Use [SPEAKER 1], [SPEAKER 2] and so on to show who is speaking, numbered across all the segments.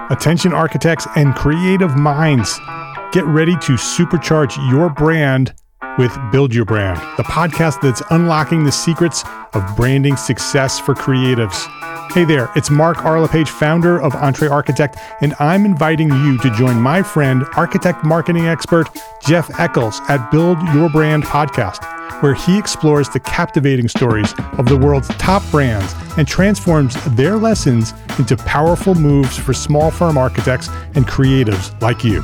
[SPEAKER 1] Attention architects and creative minds, get ready to supercharge your brand with Build Your Brand, the podcast that's unlocking the secrets of branding success for creatives. Hey there, it's Mark R. LePage, founder of Entre Architect, and I'm inviting you to join my friend, architect marketing expert Jeff Eccles at Build Your Brand podcast, where he explores the captivating stories of the world's top brands and transforms their lessons into powerful moves for small firm architects and creatives like you.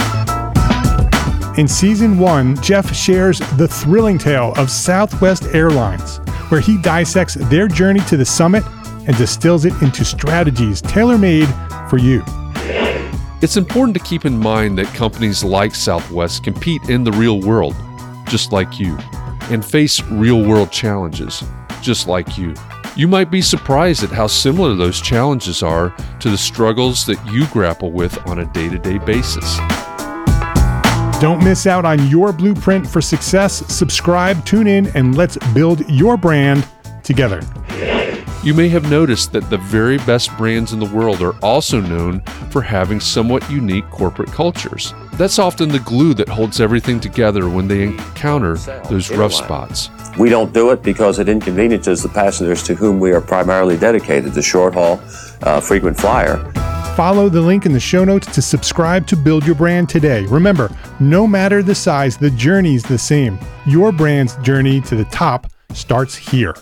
[SPEAKER 1] In Season 1, Jeff shares the thrilling tale of Southwest Airlines, where he dissects their journey to the summit and distills it into strategies tailor-made for you.
[SPEAKER 2] It's important to keep in mind that companies like Southwest compete in the real world, just like you, and face real-world challenges, just like you. You might be surprised at how similar those challenges are to the struggles that you grapple with on a day-to-day basis.
[SPEAKER 1] Don't miss out on your blueprint for success. Subscribe, tune in, and let's build your brand together.
[SPEAKER 2] You may have noticed that the very best brands in the world are also known for having somewhat unique corporate cultures. That's often the glue that holds everything together when they encounter those rough spots.
[SPEAKER 3] We don't do it because it inconveniences the passengers to whom we are primarily dedicated, the short haul, frequent flyer.
[SPEAKER 1] Follow the link in the show notes to subscribe to Build Your Brand today. Remember, no matter the size, the journey's the same. Your brand's journey to the top starts here.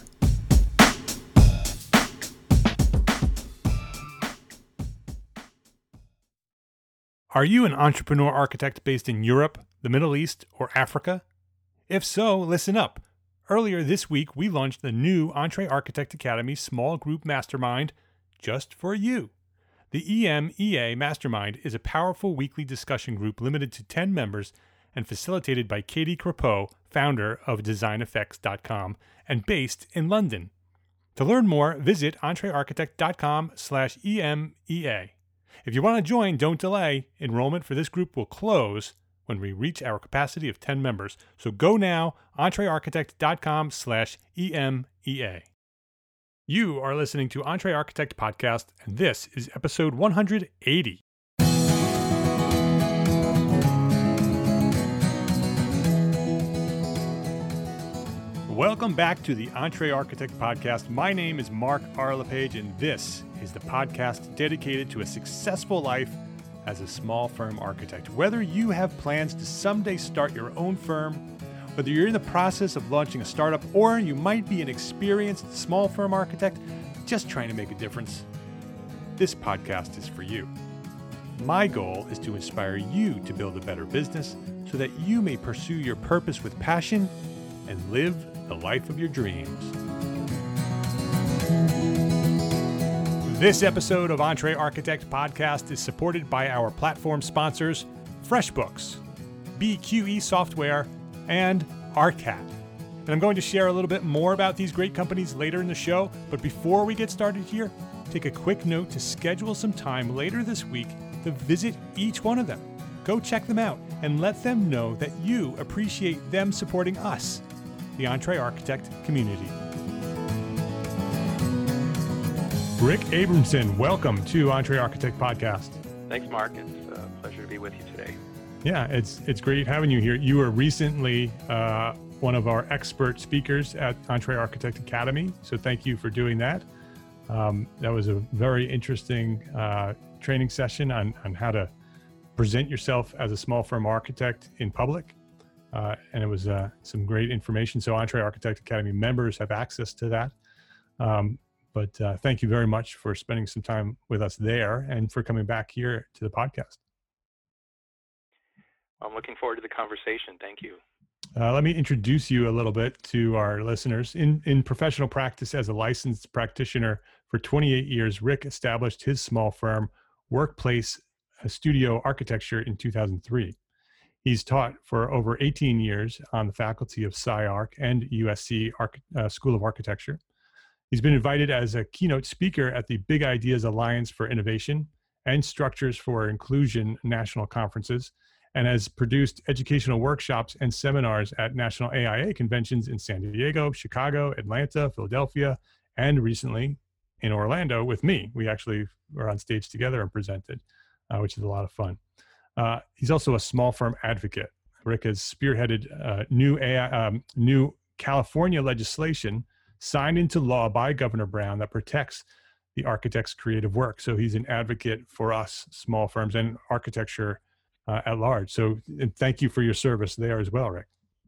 [SPEAKER 1] Are you an entrepreneur architect based in Europe, the Middle East, or Africa? If so, listen up. Earlier this week, we launched the new Entre Architect Academy Small Group Mastermind just for you. The EMEA Mastermind is a powerful weekly discussion group limited to 10 members and facilitated by Katie Crepeau, founder of DesignEffects.com and based in London. To learn more, visit entrearchitect.com/EMEA. If you want to join, don't delay. Enrollment for this group will close when we reach our capacity of 10 members. So go now, entrearchitect.com/EMEA. You are listening to Entre Architect Podcast, and this is episode 180. Welcome back to the Entre Architect Podcast. My name is Mark R. LePage, and this is the podcast dedicated to a successful life as a small firm architect. Whether you have plans to someday start your own firm, whether you're in the process of launching a startup, or you might be an experienced small firm architect just trying to make a difference, this podcast is for you. My goal is to inspire you to build a better business so that you may pursue your purpose with passion and live the life of your dreams. This episode of Entre Architect Podcast is supported by our platform sponsors, FreshBooks, BQE Software, and ARCAT. And I'm going to share a little bit more about these great companies later in the show, but before we get started here, take a quick note to schedule some time later this week to visit each one of them. Go check them out and let them know that you appreciate them supporting us, the Entre Architect community. Rick Abramson, welcome to Entre Architect Podcast.
[SPEAKER 4] Thanks, Mark. It's a pleasure to be with you today.
[SPEAKER 1] Yeah, it's great having you here. You were recently one of our expert speakers at Entre Architect Academy, so thank you for doing that. That was a very interesting training session on how to present yourself as a small firm architect in public, and it was some great information. So Entre Architect Academy members have access to that. But thank you very much for spending some time with us there and for coming back here to the podcast.
[SPEAKER 4] I'm looking forward to the conversation. Thank you.
[SPEAKER 1] Let me introduce you a little bit to our listeners. In professional practice as a licensed practitioner for 28 years, Rick established his small firm, Workplace Studio Architecture, in 2003. He's taught for over 18 years on the faculty of SciArc and USC School of Architecture. He's been invited as a keynote speaker at the Big Ideas Alliance for Innovation and Structures for Inclusion national conferences, and has produced educational workshops and seminars at national AIA conventions in San Diego, Chicago, Atlanta, Philadelphia, and recently in Orlando with me. We actually were on stage together and presented, which is a lot of fun. He's also a small firm advocate. Rick has spearheaded new California legislation signed into law by Governor Brown that protects the architect's creative work. So he's an advocate for us small firms and architecture at large. So and thank you for your service there as well, Rick.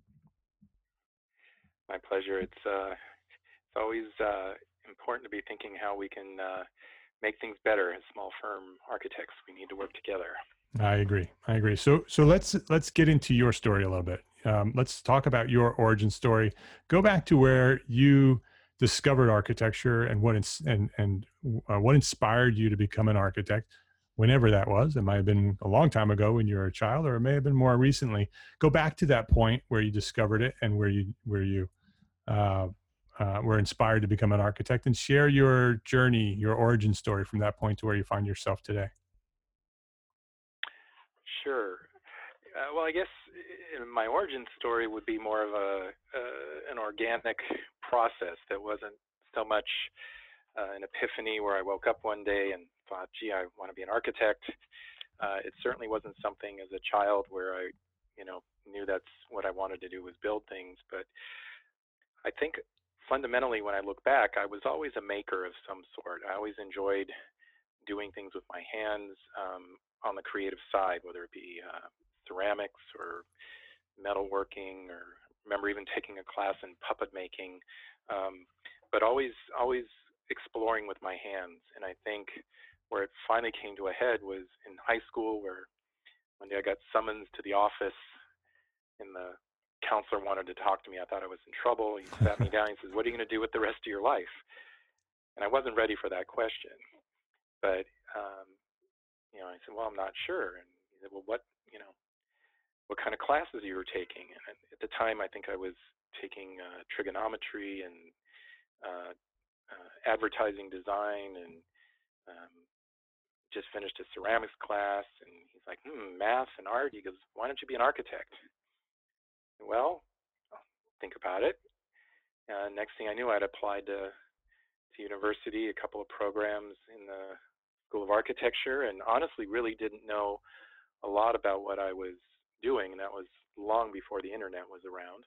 [SPEAKER 4] My pleasure. It's always important to be thinking how we can make things better as small firm architects. We need to work together.
[SPEAKER 1] I agree. So let's get into your story a little bit. Let's talk about your origin story. Go back to where you discovered architecture and what inspired you to become an architect, whenever that was. It might have been a long time ago when you were a child, or it may have been more recently. Go back to that point where you discovered it and where you were inspired to become an architect, and share your journey, your origin story from that point to where you find yourself today.
[SPEAKER 4] Sure. Well, I guess my origin story would be more of an organic process that wasn't so much an epiphany where I woke up one day and thought, gee, I want to be an architect. It certainly wasn't something as a child where I, knew that's what I wanted to do was build things. But I think fundamentally when I look back, I was always a maker of some sort. I always enjoyed doing things with my hands on the creative side, whether it be ceramics or metalworking, or remember even taking a class in puppet making, but always exploring with my hands. And I think where it finally came to a head was in high school, where one day I got summons to the office and the counselor wanted to talk to me. I thought I was in trouble. He sat me down. He says, "What are you going to do with the rest of your life?" And I wasn't ready for that question. But, I said, "Well, I'm not sure." And he said, "Well, what kind of classes you were taking?" And at the time, I think I was taking trigonometry and advertising design, and just finished a ceramics class. And he's like, math and art. He goes, "Why don't you be an architect?" Well, I'll think about it. Next thing I knew, I'd applied to university, a couple of programs in the School of Architecture, and honestly really didn't know a lot about what I was doing, and that was long before the internet was around.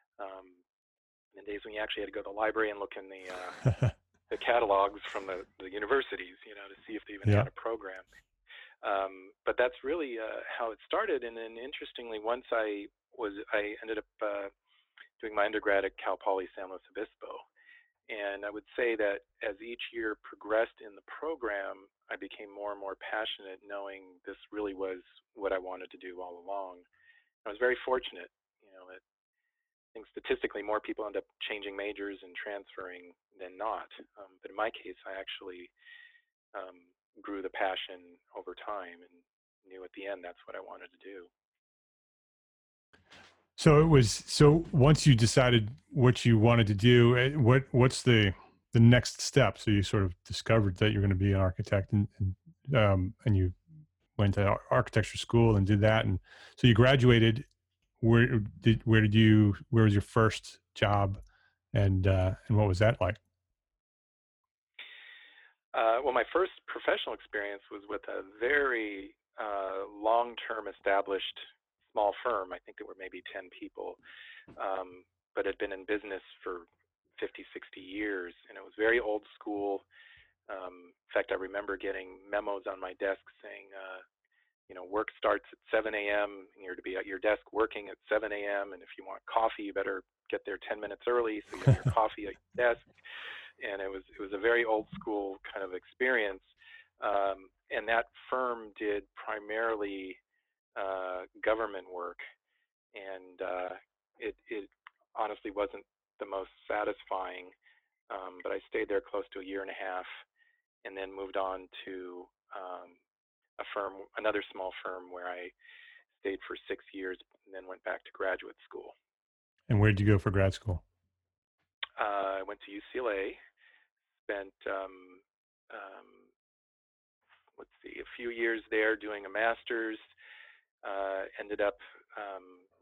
[SPEAKER 4] In the days when you actually had to go to the library and look in the catalogs from the universities, to see if they even had a program. But that's really how it started. And then interestingly, once I ended up doing my undergrad at Cal Poly San Luis Obispo. And I would say that as each year progressed in the program, I became more and more passionate, knowing this really was what I wanted to do all along. I was very fortunate, I think statistically more people end up changing majors and transferring than not. But in my case, I actually grew the passion over time and knew at the end that's what I wanted to do.
[SPEAKER 1] So once you decided what you wanted to do, what's the next step? So you sort of discovered that you're going to be an architect, and you went to architecture school and did that, and so you graduated. Where was your first job, and what was that like?
[SPEAKER 4] Well, my first professional experience was with a very long-term established small firm. I think there were maybe 10 people, but had been in business for 50, 60 years, and it was very old school. In fact, I remember getting memos on my desk saying, work starts at 7 a.m. and you're to be at your desk working at 7 a.m. And if you want coffee, you better get there 10 minutes early so you have your coffee at your desk. And it was a very old school kind of experience. And that firm did primarily government work, and it honestly wasn't the most satisfying, but I stayed there close to a year and a half, and then moved on to another small firm where I stayed for 6 years, and then went back to graduate school.
[SPEAKER 1] And where did you go for grad school?
[SPEAKER 4] I went to UCLA, spent a few years there doing a master's. Ended up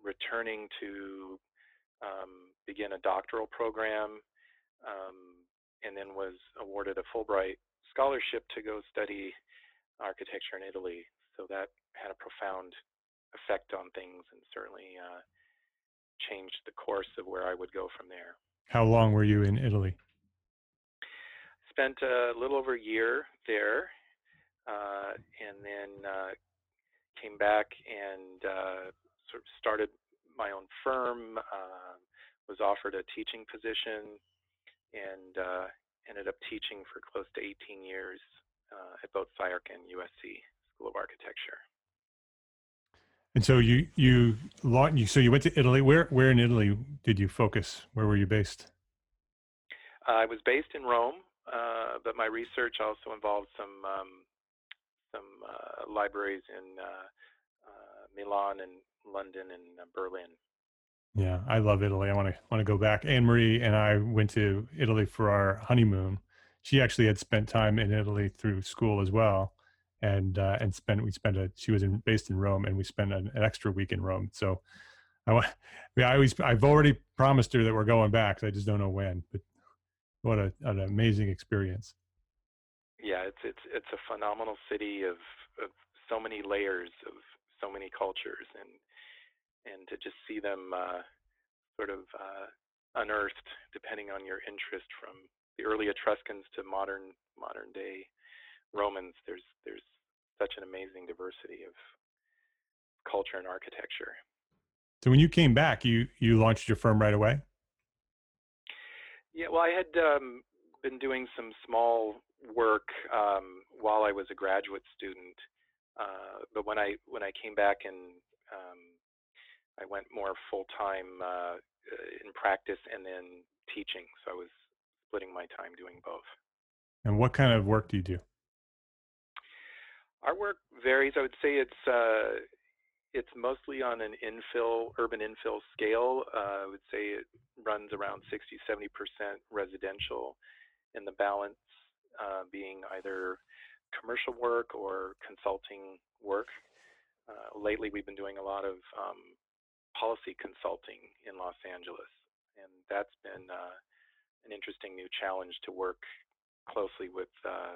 [SPEAKER 4] returning to begin a doctoral program, and then was awarded a Fulbright scholarship to go study architecture in Italy. So that had a profound effect on things and certainly changed the course of where I would go from there.
[SPEAKER 1] How long were you in Italy?
[SPEAKER 4] Spent a little over a year there, and then came back and sort of started my own firm, was offered a teaching position, and ended up teaching for close to 18 years at both SCIARC and USC School of Architecture.
[SPEAKER 1] And so you went to Italy. Where in Italy did you focus? Where were you based?
[SPEAKER 4] I was based in Rome, but my research also involved some libraries in Milan and London and Berlin.
[SPEAKER 1] Yeah, I love Italy. I want to go back. Anne Marie and I went to Italy for our honeymoon. She actually had spent time in Italy through school as well, she was based in Rome, and we spent an extra week in Rome. So I've already promised her that we're going back. So I just don't know when. But what an amazing experience.
[SPEAKER 4] Yeah, it's a phenomenal city of so many layers of so many cultures, and to just see them sort of unearthed depending on your interest, from the early Etruscans to modern day Romans. There's such an amazing diversity of culture and architecture.
[SPEAKER 1] So when you came back, you launched your firm right away?
[SPEAKER 4] Yeah, well, I had been doing some small work while I was a graduate student, but when I came back and I went more full-time in practice and then teaching, so I was splitting my time doing both.
[SPEAKER 1] And what kind of work do you do?
[SPEAKER 4] Our work varies. I would say it's mostly on an urban infill scale. I would say it runs around 60-70% residential, and the balance being either commercial work or consulting work. Lately, we've been doing a lot of policy consulting in Los Angeles, and that's been an interesting new challenge to work closely with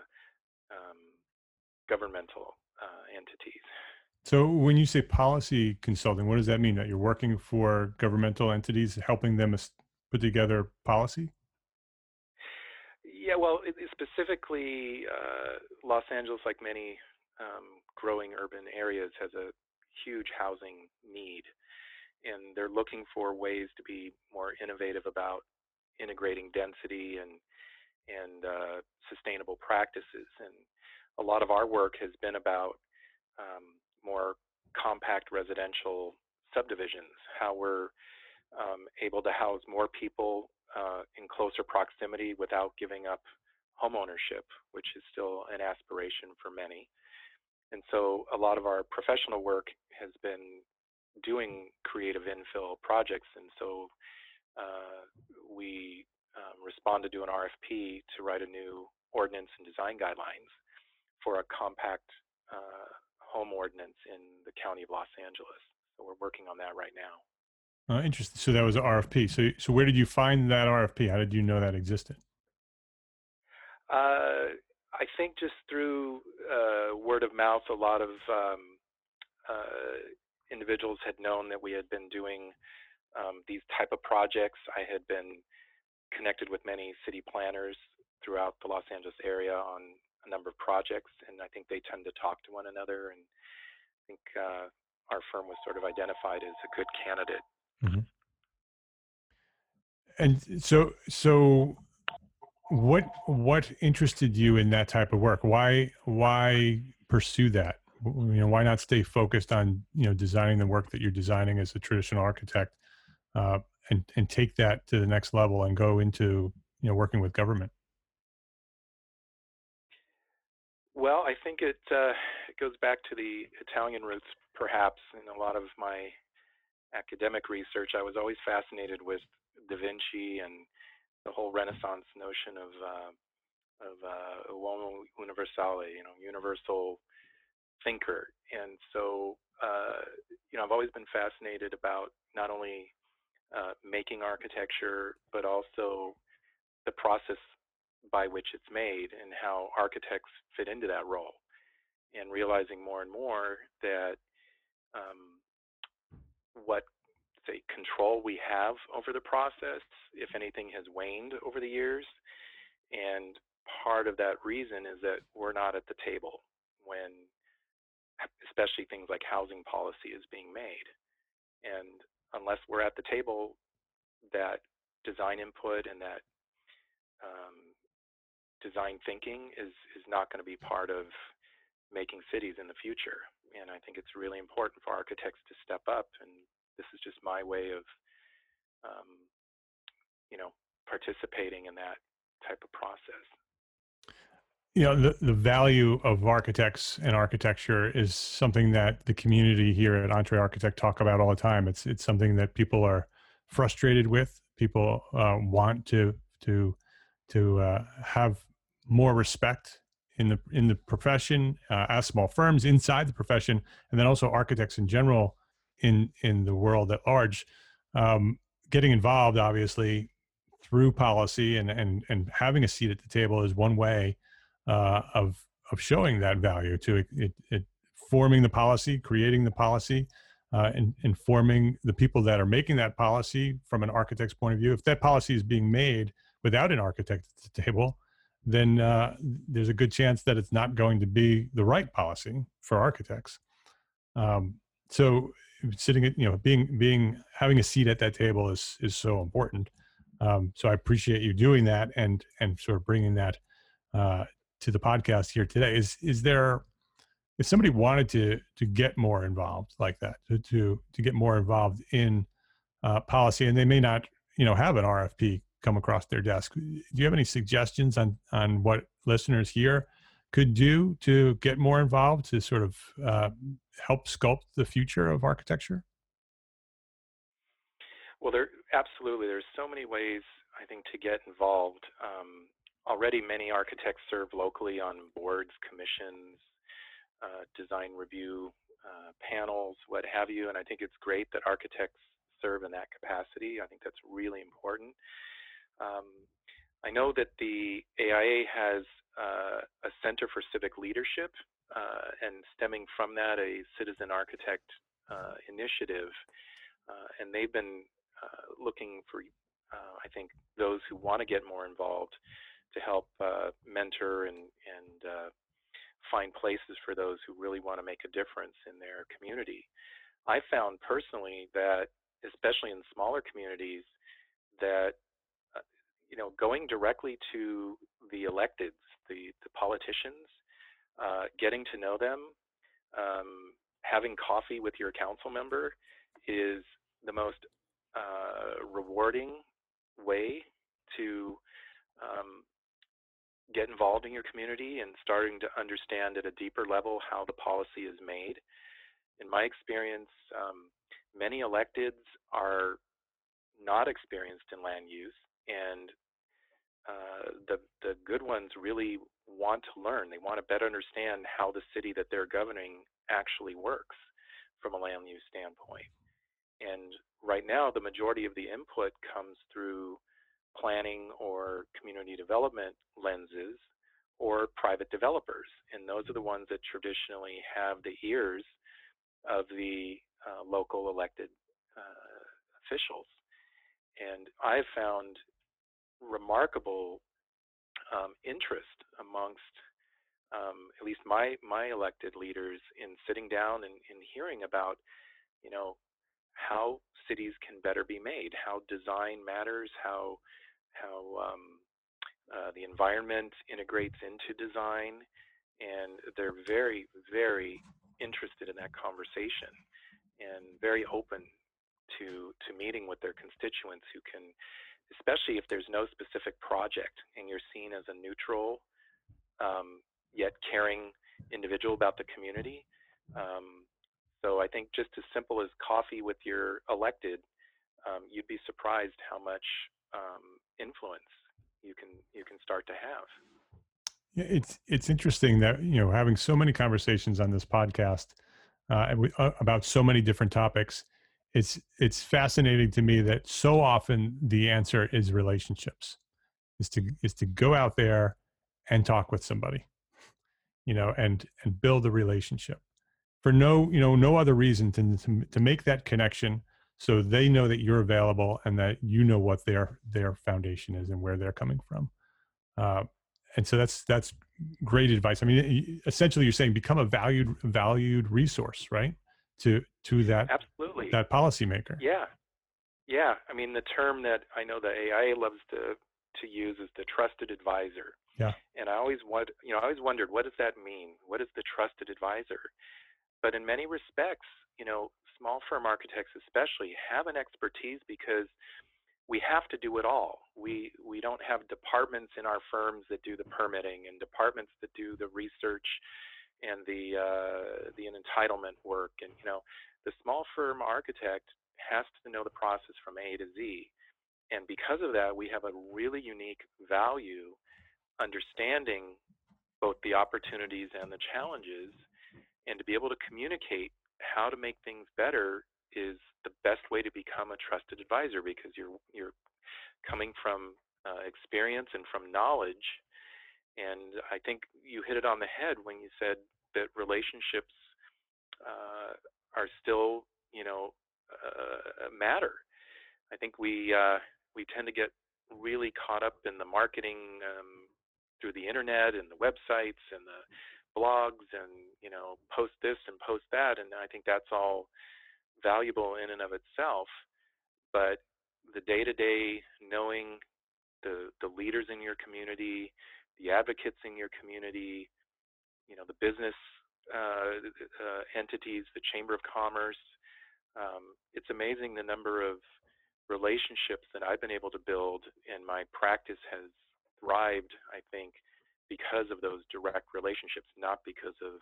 [SPEAKER 4] governmental entities.
[SPEAKER 1] So when you say policy consulting, what does that mean? That you're working for governmental entities, helping them put together policy?
[SPEAKER 4] Yeah, well, specifically, Los Angeles, like many growing urban areas, has a huge housing need, and they're looking for ways to be more innovative about integrating density and sustainable practices. And a lot of our work has been about more compact residential subdivisions, how we're able to house more people in closer proximity without giving up home ownership, which is still an aspiration for many. And so a lot of our professional work has been doing creative infill projects, and so we responded to an RFP to write a new ordinance and design guidelines for a compact home ordinance in the county of Los Angeles. So we're working on that right now.
[SPEAKER 1] Interesting. So that was an RFP. So where did you find that RFP? How did you know that existed?
[SPEAKER 4] I think just through word of mouth. A lot of individuals had known that we had been doing these type of projects. I had been connected with many city planners throughout the Los Angeles area on a number of projects, and I think they tend to talk to one another, and I think our firm was sort of identified as a good candidate.
[SPEAKER 1] Mm-hmm. And so what interested you in that type of work? Why pursue that? Why not stay focused on designing the work that you're designing as a traditional architect, and take that to the next level and go into working with government?
[SPEAKER 4] Well, I think it goes back to the Italian roots, perhaps. In a lot of my academic research, I was always fascinated with Da Vinci and the whole Renaissance notion of uomo universale, universal thinker. And so, I've always been fascinated about not only making architecture, but also the process by which it's made and how architects fit into that role, and realizing more and more that what, say, control we have over the process, if anything, has waned over the years. And part of that reason is that we're not at the table when, especially things like housing policy is being made. And unless we're at the table, that design input and that design thinking is not going to be part of making cities in the future. And I think it's really important for architects to step up. And this is just my way of, participating in that type of process.
[SPEAKER 1] The value of architects and architecture is something that the community here at EntreArchitect talk about all the time. It's something that people are frustrated with. People want to have more respect in the profession, as small firms inside the profession, and then also architects in general in the world at large. Getting involved, obviously, through policy and having a seat at the table is one way of showing that value to it, forming the policy, creating the policy, and informing the people that are making that policy from an architect's point of view. If that policy is being made without an architect at the table, then there's a good chance that it's not going to be the right policy for architects. So sitting at, having a seat at that table is so important. So I appreciate you doing that and sort of bringing that to the podcast here today. Is there, if somebody wanted to get more involved like that, to get more involved in policy, and they may not, have an RFP come across their desk, do you have any suggestions on what listeners here could do to get more involved, to sort of help sculpt the future of architecture?
[SPEAKER 4] Well, there's so many ways, I think, to get involved. Already many architects serve locally on boards, commissions, design review panels, what have you, and I think it's great that architects serve in that capacity. I think that's really important. I know that the AIA has a Center for Civic Leadership, and stemming from that, a Citizen Architect initiative, and they've been looking for, I think, those who want to get more involved to help mentor and find places for those who really want to make a difference in their community. I found personally that, especially in smaller communities, that going directly to the electeds, the politicians, getting to know them, having coffee with your council member is the most rewarding way to get involved in your community and starting to understand at a deeper level how the policy is made. In my experience, many electeds are not experienced in land use, and the good ones really want to learn. They want to better understand how the city that they're governing actually works from a land use standpoint. And right now, the majority of the input comes through planning or community development lenses or private developers. And those are the ones that traditionally have the ears of the local elected officials. And I've found remarkable interest amongst at least my elected leaders in sitting down and hearing about, how cities can better be made, how design matters, how the environment integrates into design, and they're very, very interested in that conversation and very open to meeting with their constituents who can, especially if there's no specific project and you're seen as a neutral yet caring individual about the community. So I think just as simple as coffee with your elected, you'd be surprised how much influence you can start to have.
[SPEAKER 1] Yeah, it's interesting that having so many conversations on this podcast about so many different topics. It's fascinating to me that so often the answer is relationships. is to go out there and talk with somebody, and build a relationship for no other reason to make that connection, so they know that you're available and that you know what their foundation is and where they're coming from. And so that's great advice. I mean, essentially you're saying become a valued resource, right? To that,
[SPEAKER 4] absolutely,
[SPEAKER 1] that policymaker.
[SPEAKER 4] Yeah. I mean, the term that I know the AIA loves to use is the trusted advisor.
[SPEAKER 1] Yeah.
[SPEAKER 4] And I always wondered, what does that mean? What is the trusted advisor? But in many respects, small firm architects especially have an expertise because we have to do it all. We don't have departments in our firms that do the permitting and departments that do the research and the entitlement work. And the small firm architect has to know the process from A to Z. And because of that, we have a really unique value understanding both the opportunities and the challenges, and to be able to communicate how to make things better is the best way to become a trusted advisor, because you're coming from experience and from knowledge. And I think you hit it on the head when you said that relationships are still, matter. I think we tend to get really caught up in the marketing through the internet and the websites and the blogs and post this and post that, and I think that's all valuable in and of itself. But the day-to-day knowing the leaders in your community, the advocates in your community, the business entities, the Chamber of Commerce, it's amazing the number of relationships that I've been able to build, and my practice has thrived, I think, because of those direct relationships, not because of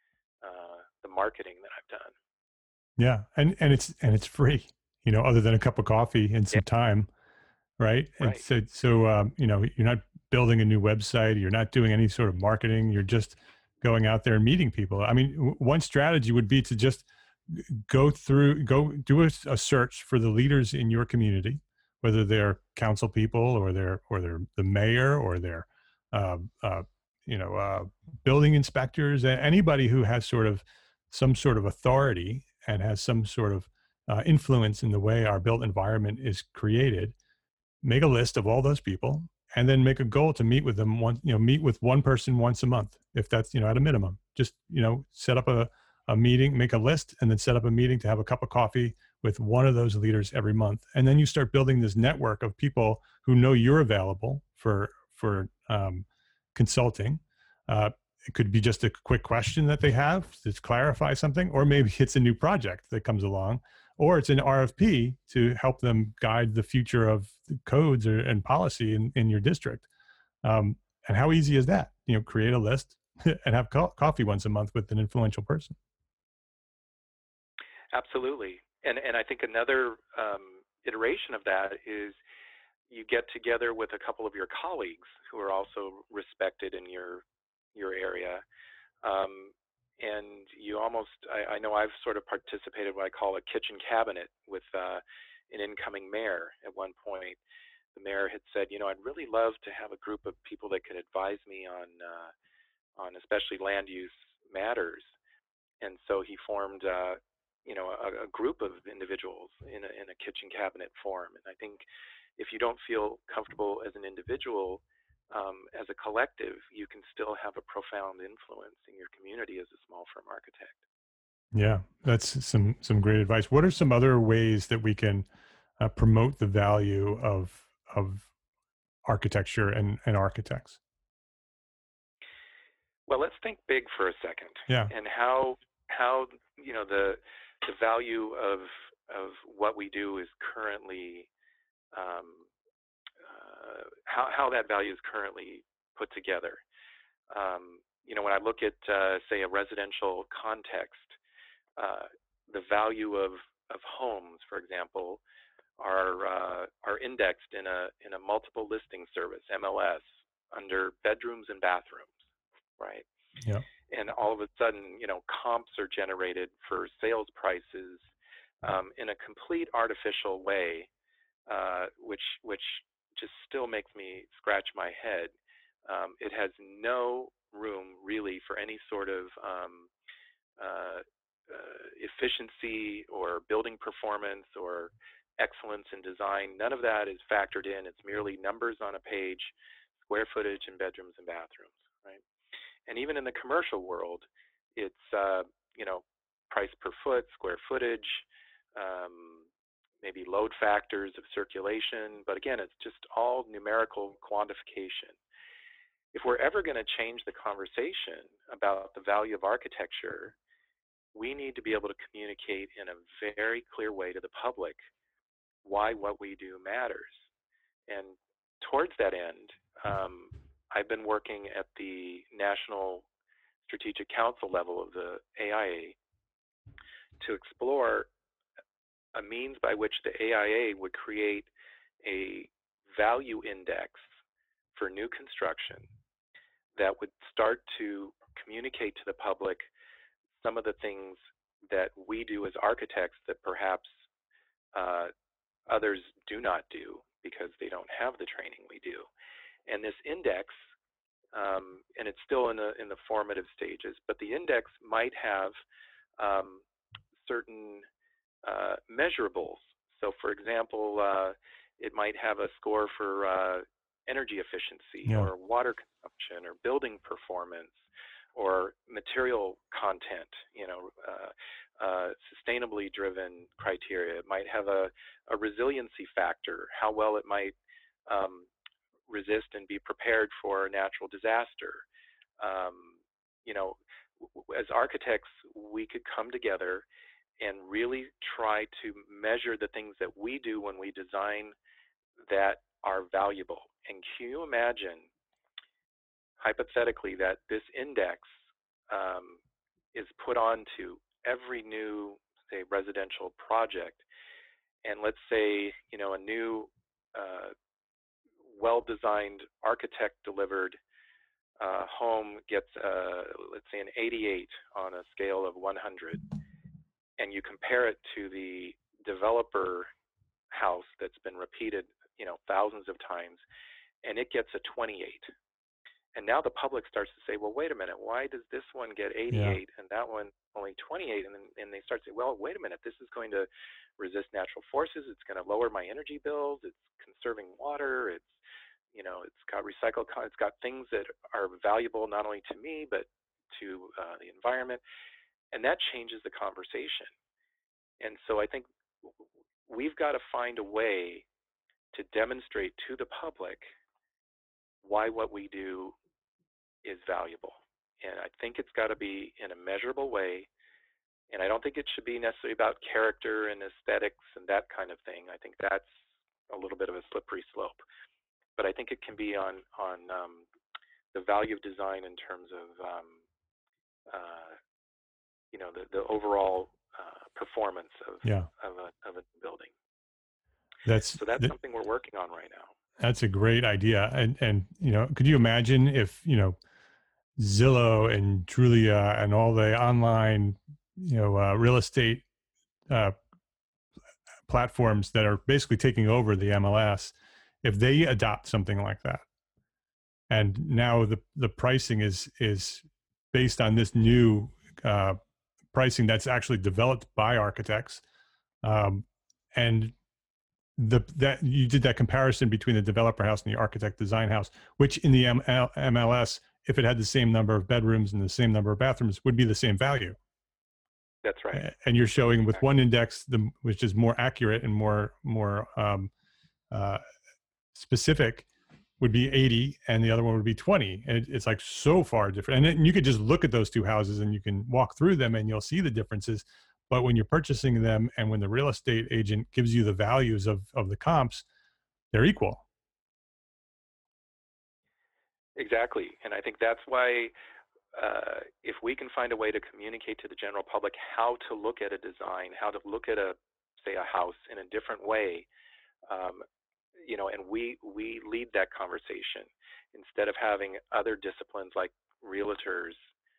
[SPEAKER 4] the marketing that I've done.
[SPEAKER 1] Yeah, and it's free, other than a cup of coffee and some time, right? And
[SPEAKER 4] Right.
[SPEAKER 1] so you're not building a new website, you're not doing any sort of marketing, you're just going out there and meeting people. I mean, one strategy would be to just go do a search for the leaders in your community, whether they're council people or they're the mayor or they're building inspectors, anybody who has some sort of authority and has some sort of influence in the way our built environment is created. Make a list of all those people, and then make a goal to meet with them meet with one person once a month, if that's at a minimum. Just set up a meeting, make a list, and then set up a meeting to have a cup of coffee with one of those leaders every month. And then you start building this network of people who know you're available for consulting. It could be just a quick question that they have to clarify something, or maybe it's a new project that comes along, or it's an RFP to help them guide the future of the codes and policy in your district. And how easy is that? Create a list and have coffee once a month with an influential person.
[SPEAKER 4] Absolutely. And I think another iteration of that is you get together with a couple of your colleagues who are also respected in your area. And you I know I've sort of participated what I call a kitchen cabinet with an incoming mayor. At one point, the mayor had said, I'd really love to have a group of people that could advise me on especially land use matters. And so he formed a group of individuals in a kitchen cabinet form. And I think if you don't feel comfortable as an individual, as a collective, you can still have a profound influence in your community as a small firm architect.
[SPEAKER 1] Yeah, that's some great advice. What are some other ways that we can promote the value of architecture and architects?
[SPEAKER 4] Well, let's think big for a second.
[SPEAKER 1] Yeah.
[SPEAKER 4] And how the value of what we do is currently how that value is currently put together. When I look at say a residential context, the value of homes, for example, are indexed in a multiple listing service, MLS, under bedrooms and bathrooms, right?
[SPEAKER 1] Yeah.
[SPEAKER 4] And all of a sudden, comps are generated for sales prices in a complete artificial way, which just still makes me scratch my head. It has no room really for any sort of efficiency or building performance or excellence in design. None of that is factored in. It's merely numbers on a page, square footage in bedrooms and bathrooms, right? And even in the commercial world, it's price per foot, square footage, maybe load factors of circulation. But again, it's just all numerical quantification. If we're ever going to change the conversation about the value of architecture, we need to be able to communicate in a very clear way to the public why what we do matters. And towards that end, I've been working at the National Strategic Council level of the AIA to explore a means by which the AIA would create a value index for new construction that would start to communicate to the public some of the things that we do as architects that perhaps others do not do because they don't have the training we do. And this index, and it's still in the formative stages, but the index might have certain measurables. So for example, it might have a score for energy efficiency or water consumption or building performance or material content, sustainably driven criteria. It might have a resiliency factor, how well it might resist and be prepared for a natural disaster. As architects, we could come together and really try to measure the things that we do when we design that are valuable. And can you imagine, hypothetically, that this index is put onto every new, say, residential project, and let's say, a new, well-designed, architect-delivered home gets, let's say, an 88 on a scale of 100, and you compare it to the developer house that's been repeated, thousands of times, and it gets a 28. And now the public starts to say, well, wait a minute, why does this one get 88 and that one only 28? And they start to say, well, wait a minute, this is going to resist natural forces. It's going to lower my energy bills. It's conserving water. It's, it's got recycled, it's got things that are valuable not only to me, but to the environment. And that changes the conversation. And so I think we've got to find a way to demonstrate to the public why what we do is valuable. And I think it's got to be in a measurable way. And I don't think it should be necessarily about character and aesthetics and that kind of thing. I think that's a little bit of a slippery slope. But I think it can be on the value of design in terms of the overall performance of a building. So that's something we're working on right now.
[SPEAKER 1] That's a great idea. And could you imagine if, Zillow and Trulia and all the online, real estate platforms that are basically taking over the MLS, if they adopt something like that, and now the pricing is based on this new pricing that's actually developed by architects, and that you did that comparison between the developer house and the architect design house, which in the MLS, if it had the same number of bedrooms and the same number of bathrooms, would be the same value.
[SPEAKER 4] That's right.
[SPEAKER 1] And you're showing with one index, which is more accurate and more specific, would be 80, and the other one would be 20. And it's like so far different. And then you could just look at those two houses and you can walk through them and you'll see the differences. But when you're purchasing them and when the real estate agent gives you the values of the comps, they're equal.
[SPEAKER 4] Exactly. And I think that's why if we can find a way to communicate to the general public how to look at a design, how to look at a house in a different way, and we lead that conversation instead of having other disciplines like realtors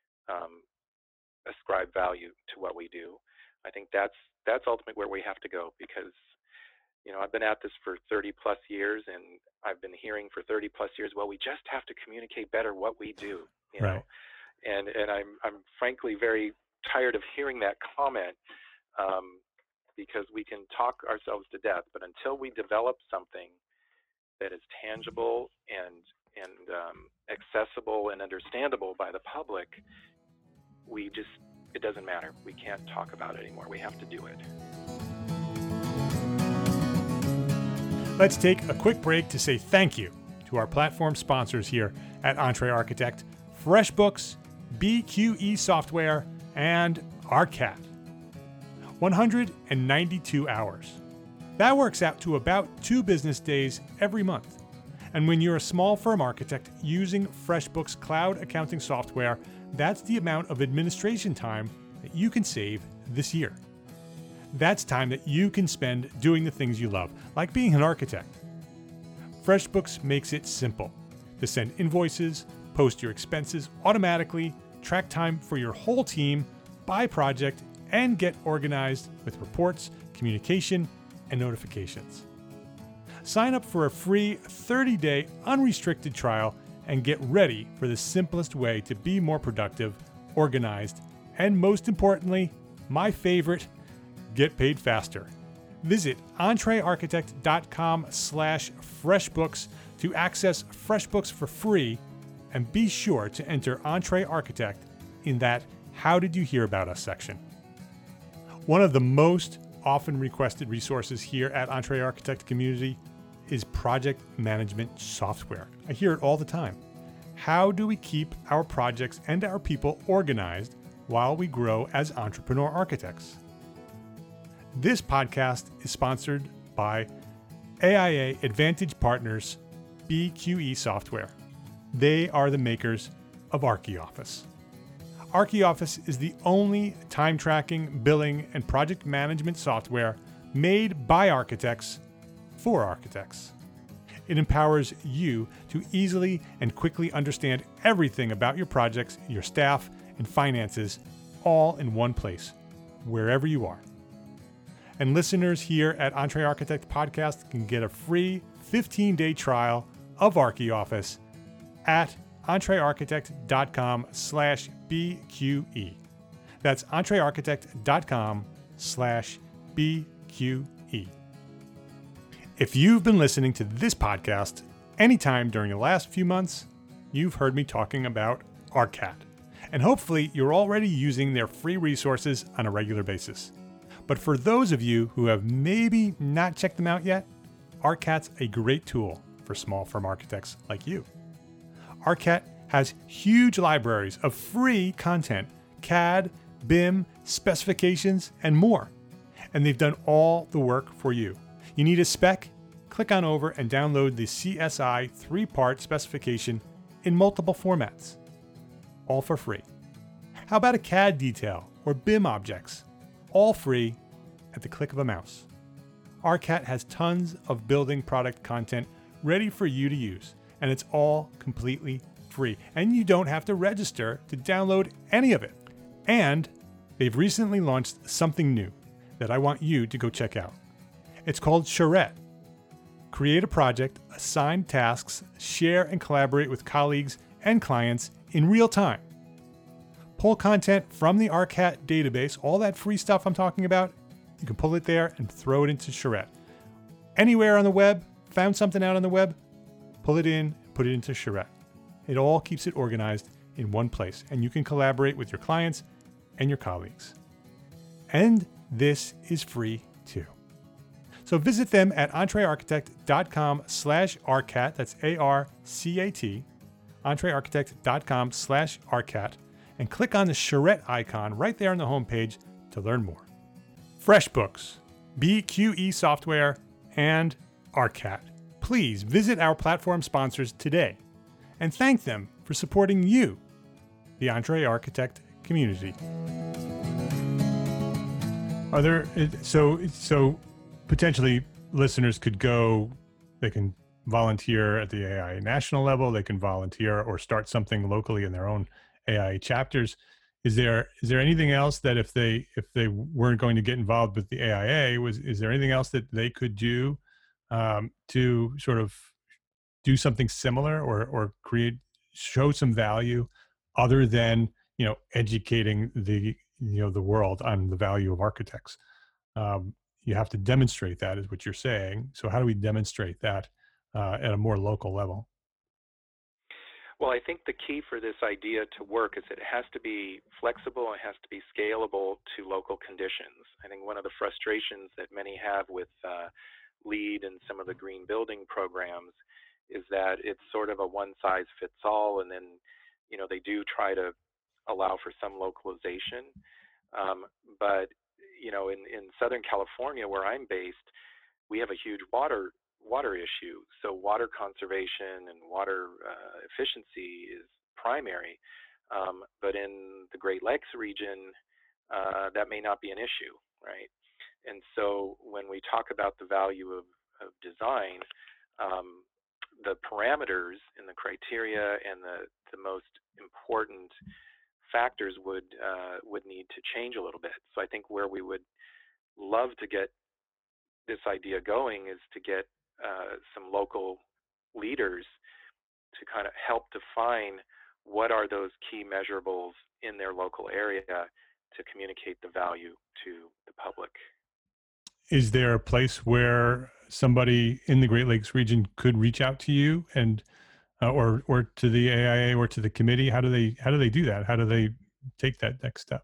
[SPEAKER 4] ascribe value to what we do. I think that's ultimately where we have to go, because I've been at this for 30 plus years, and I've been hearing for 30 plus years, well, we just have to communicate better what we do,
[SPEAKER 1] Right.
[SPEAKER 4] and I'm frankly very tired of hearing that comment, because we can talk ourselves to death, but until we develop something that is tangible and accessible and understandable by the public, it doesn't matter. We can't talk about it anymore. We have to do it.
[SPEAKER 1] Let's take a quick break to say thank you to our platform sponsors here at EntreArchitect: FreshBooks, BQE Software, and ARCAT. 192 hours. That works out to about 2 business days every month. And when you're a small firm architect using FreshBooks cloud accounting software, that's the amount of administration time that you can save this year. That's time that you can spend doing the things you love, like being an architect. FreshBooks makes it simple to send invoices, post your expenses automatically, track time for your whole team, by project, and get organized with reports, communication, and notifications. Sign up for a free 30-day unrestricted trial and get ready for the simplest way to be more productive, organized, and most importantly, my favorite, get paid faster. Visit entrearchitect.com/freshbooks to access FreshBooks for free, and be sure to enter EntreArchitect in that How Did You Hear About Us section. One of the most often requested resources here at EntreArchitect community is project management software. I hear it all the time. How do we keep our projects and our people organized while we grow as entrepreneur architects? This podcast is sponsored by AIA Advantage Partners BQE Software. They are the makers of ArchiOffice. ArchiOffice is the only time tracking, billing, and project management software made by architects for architects. It empowers you to easily and quickly understand everything about your projects, your staff, and finances, all in one place, wherever you are. And listeners here at EntreArchitect Podcast can get a free 15-day trial of ArchiOffice at entrearchitect.com/BQE. That's entrearchitect.com/BQE. If you've been listening to this podcast anytime during the last few months, you've heard me talking about ARCAT. And hopefully you're already using their free resources on a regular basis. But for those of you who have maybe not checked them out yet, ARCAT's a great tool for small firm architects like you. ARCAT has huge libraries of free content, CAD, BIM, specifications, and more. And they've done all the work for you. You need a spec? Click on over and download the CSI 3-part specification in multiple formats. All for free. How about a CAD detail or BIM objects? All free at the click of a mouse. ARCAT has tons of building product content ready for you to use, and it's all completely free. And you don't have to register to download any of it. And they've recently launched something new that I want you to go check out. It's called Charrette. Create a project, assign tasks, share and collaborate with colleagues and clients in real time. Pull content from the ARCAT database, all that free stuff I'm talking about, you can pull it there and throw it into Charrette. Anywhere on the web, found something out on the web, pull it in, put it into Charrette. It all keeps it organized in one place, and you can collaborate with your clients and your colleagues. And this is free too. So visit them at entrearchitect.com/ARCAT, that's ARCAT, entrearchitect.com/ARCAT, and click on the Charrette icon right there on the homepage to learn more. FreshBooks, BQE Software, and ARCAT. Please visit our platform sponsors today and thank them for supporting you, the EntreArchitect community. Are there so potentially listeners could go, they can volunteer at the AIA national level, they can volunteer or start something locally in their own AIA chapters. Is there anything else that if they weren't going to get involved with the AIA, is there anything else that they could do to sort of do something similar or show some value other than educating the world on the value of architects? You have to demonstrate that, is what you're saying. So how do we demonstrate that at a more local level?
[SPEAKER 4] Well, I think the key for this idea to work is it has to be flexible, it has to be scalable to local conditions. I think one of the frustrations that many have with LEED and some of the green building programs is that it's sort of a one-size-fits-all, and then they do try to allow for some localization. But in Southern California, where I'm based, we have a huge water issue. So water conservation and water efficiency is primary. But in the Great Lakes region, that may not be an issue, right? And so when we talk about the value of design, the parameters and the criteria and the most important factors would need to change a little bit. So I think where we would love to get this idea going is to get some local leaders to kind of help define what are those key measurables in their local area to communicate the value to the public.
[SPEAKER 1] Is there a place where somebody in the Great Lakes region could reach out to you and or to the AIA or to the committee? How do they do that? How do they take that next step?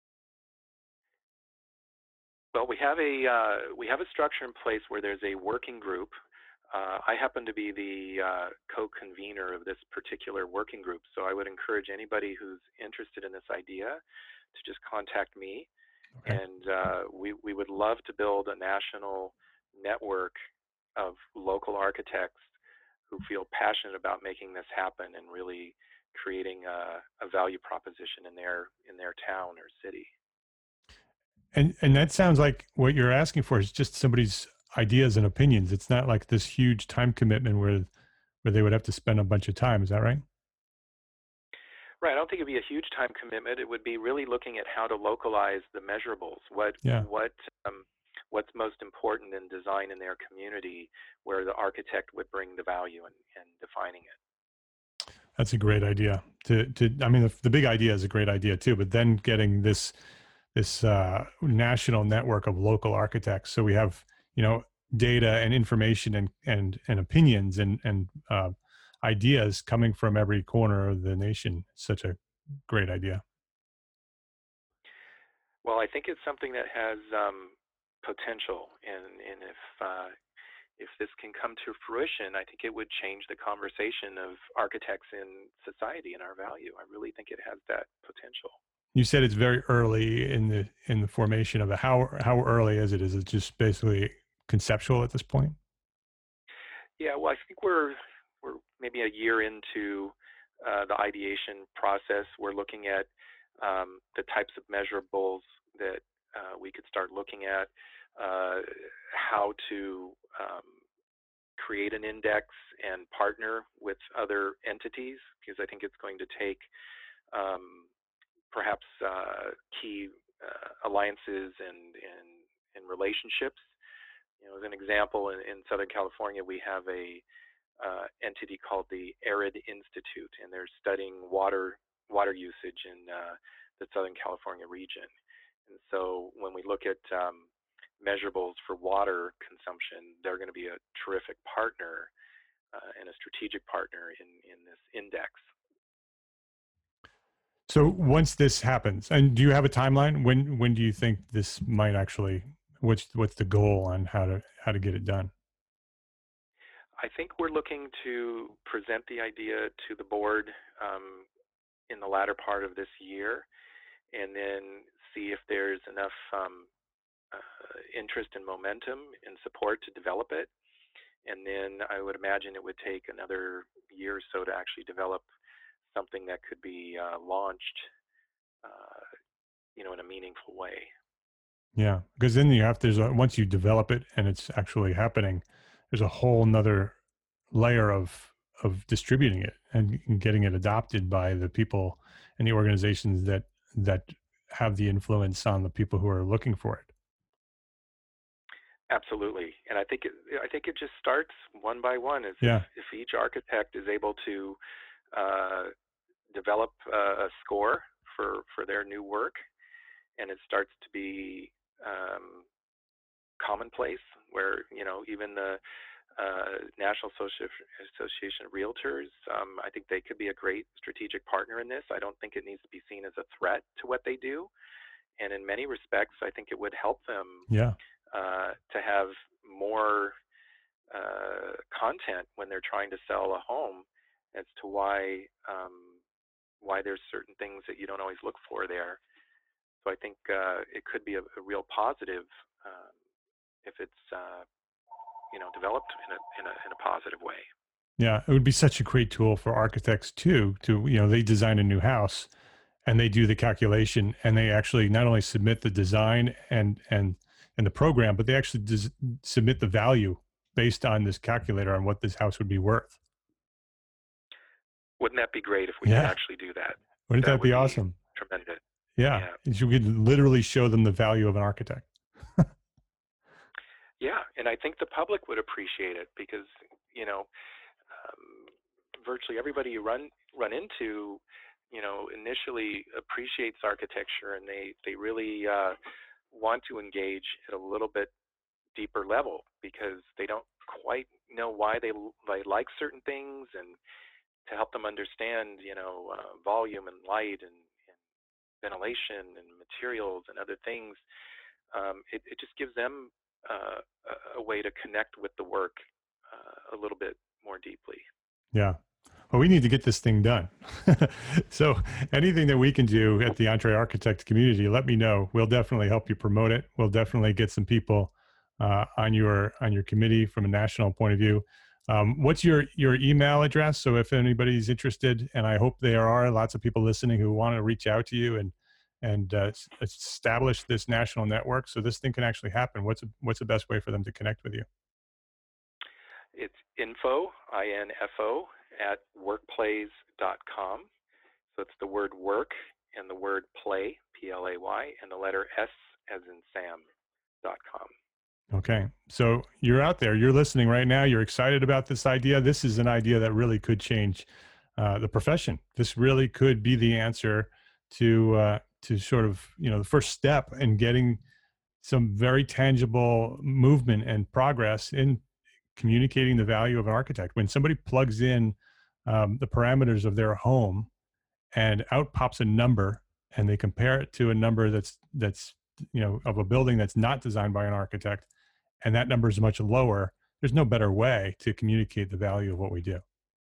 [SPEAKER 4] Well, we have a structure in place where there's a working group. I happen to be the co-convener of this particular working group, so I would encourage anybody who's interested in this idea to just contact me. Okay. And we would love to build a national network of local architects who feel passionate about making this happen and really creating a value proposition in their town or city.
[SPEAKER 1] And that sounds like what you're asking for is just somebody's ideas and opinions. It's not like this huge time commitment where they would have to spend a bunch of time. Is that right?
[SPEAKER 4] Right. I don't think it'd be a huge time commitment. It would be really looking at how to localize the measurables. What's most important in design in their community, where the architect would bring the value and defining it.
[SPEAKER 1] That's a great idea. I mean, the big idea is a great idea too, but then getting this national network of local architects, so we have data and information and opinions and ideas coming from every corner of the nation. Such a great idea.
[SPEAKER 4] Well, I think it's something that has potential, and if this can come to fruition, I think it would change the conversation of architects in society and our value. I really think it has that potential.
[SPEAKER 1] You said it's very early in the formation of it. How early is it? Is it just basically conceptual at this point?
[SPEAKER 4] Yeah, well, I think we're maybe a year into the ideation process. We're looking at the types of measurables that we could start looking at, how to create an index and partner with other entities, because I think it's going to take perhaps key alliances and relationships. As an example, in Southern California, we have a entity called the Arid Institute, and they're studying water usage in the Southern California region. And so when we look at measurables for water consumption, they're going to be a terrific partner and a strategic partner in this index.
[SPEAKER 1] So once this happens, and do you have a timeline? When do you think this might actually? What's the goal on how to get it done?
[SPEAKER 4] I think we're looking to present the idea to the board in the latter part of this year, and then see if there's enough interest and momentum and support to develop it. And then I would imagine it would take another year or so to actually develop something that could be launched, in a meaningful way.
[SPEAKER 1] Yeah, because then once you develop it and it's actually happening, there's a whole nother layer of distributing it and getting it adopted by the people and the organizations that that have the influence on the people who are looking for it.
[SPEAKER 4] Absolutely, and I think it just starts one by one.
[SPEAKER 1] Yeah.
[SPEAKER 4] If each architect is able to develop a score for their new work, and it starts to be commonplace, where even the National Association of Realtors, I think they could be a great strategic partner in this. I don't think it needs to be seen as a threat to what they do, and in many respects, I think it would help them
[SPEAKER 1] Yeah.
[SPEAKER 4] to have more content when they're trying to sell a home as to why there's certain things that you don't always look for there. So I think it could be a real positive if it's developed in a positive way.
[SPEAKER 1] Yeah, it would be such a great tool for architects too. They design a new house, and they do the calculation, and they actually not only submit the design and the program, but they actually submit the value based on this calculator on what this house would be worth.
[SPEAKER 4] Wouldn't that be great if we could actually do that?
[SPEAKER 1] Wouldn't that be awesome?
[SPEAKER 4] Tremendous.
[SPEAKER 1] Yeah. You could literally show them the value of an architect.
[SPEAKER 4] Yeah, and I think the public would appreciate it because, virtually everybody you run into, initially appreciates architecture, and they really want to engage at a little bit deeper level because they don't quite know why they like certain things, and to help them understand, volume and light and ventilation and materials and other things, it just gives them a way to connect with the work a little bit more deeply.
[SPEAKER 1] Yeah. Well, we need to get this thing done. So anything that we can do at the EntreArchitect community, let me know. We'll definitely help you promote it. We'll definitely get some people on your committee from a national point of view. What's your email address? So if anybody's interested, and I hope there are lots of people listening who want to reach out to you and establish this national network so this thing can actually happen, what's the best way for them to connect with you?
[SPEAKER 4] It's info, I-N-F-O, at workplays.com. So it's the word work and the word play, P-L-A-Y, and the letter S as in Sam.com.
[SPEAKER 1] Okay. So you're out there, you're listening right now, you're excited about this idea. This is an idea that really could change the profession. This really could be the answer to sort of, the first step in getting some very tangible movement and progress in communicating the value of an architect. When somebody plugs in the parameters of their home and out pops a number, and they compare it to a number that's of a building that's not designed by an architect, and that number is much lower, there's no better way to communicate the value of what we do.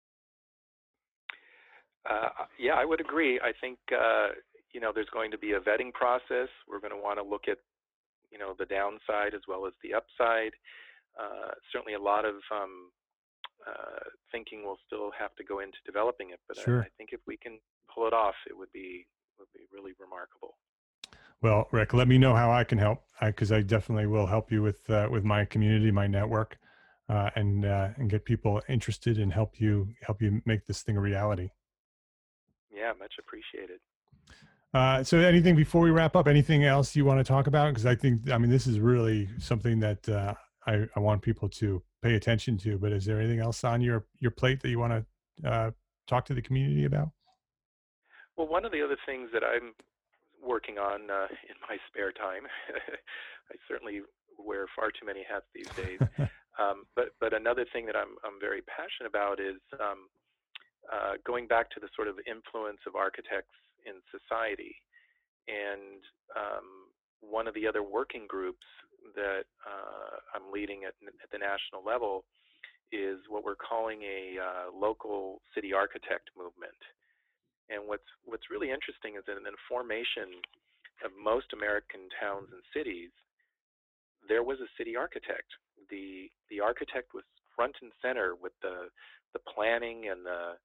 [SPEAKER 4] Yeah, I would agree. I think, there's going to be a vetting process. We're going to want to look at, the downside as well as the upside. Certainly a lot of thinking will still have to go into developing it, but
[SPEAKER 1] sure.
[SPEAKER 4] I think if we can pull it off, it would be really remarkable.
[SPEAKER 1] Well, Rick, let me know how I can help, because I definitely will help you with my community, my network, and get people interested and help you make this thing a reality.
[SPEAKER 4] Yeah, much appreciated.
[SPEAKER 1] So anything before we wrap up, anything else you want to talk about? Because this is really something that I want people to pay attention to, but is there anything else on your plate that you want to talk to the community about?
[SPEAKER 4] Well, one of the other things that I'm working on in my spare time, I certainly wear far too many hats these days, but another thing that I'm very passionate about is going back to the sort of influence of architects in society. And one of the other working groups that I'm leading at the national level is what we're calling a local city architect movement. And what's really interesting is that in the formation of most American towns and cities, there was a city architect. The architect was front and center with the planning and the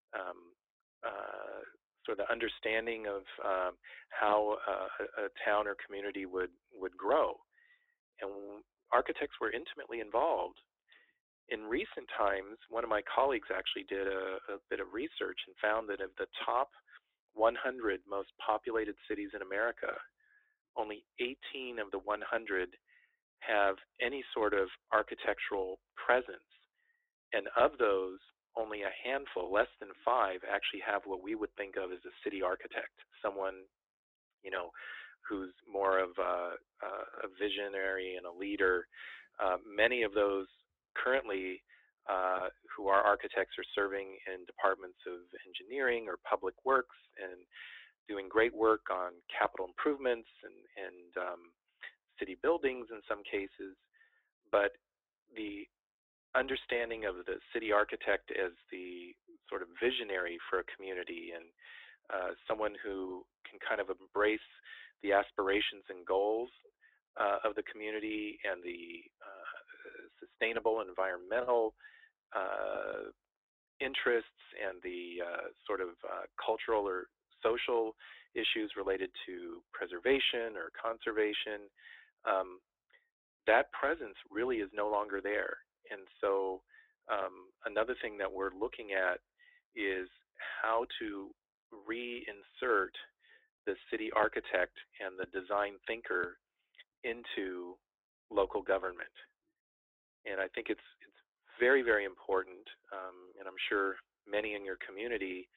[SPEAKER 4] sort of the understanding of how a town or community would grow. And architects were intimately involved. In recent times, one of my colleagues actually did a bit of research and found that of the top 100 most populated cities in America, only 18 of the 100 have any sort of architectural presence. And of those, only a handful, less than 5, actually have what we would think of as a city architect, someone, who's more of a visionary and a leader. Many of those currently who are architects are serving in departments of engineering or public works and doing great work on capital improvements and city buildings in some cases. But the understanding of the city architect as the sort of visionary for a community and someone who can kind of embrace the aspirations and goals of the community and the sustainable environmental interests and the sort of cultural or social issues related to preservation or conservation, that presence really is no longer there. And so another thing that we're looking at is how to reinsert the city architect and the design thinker into local government. And I think it's very, very important, and I'm sure many in your community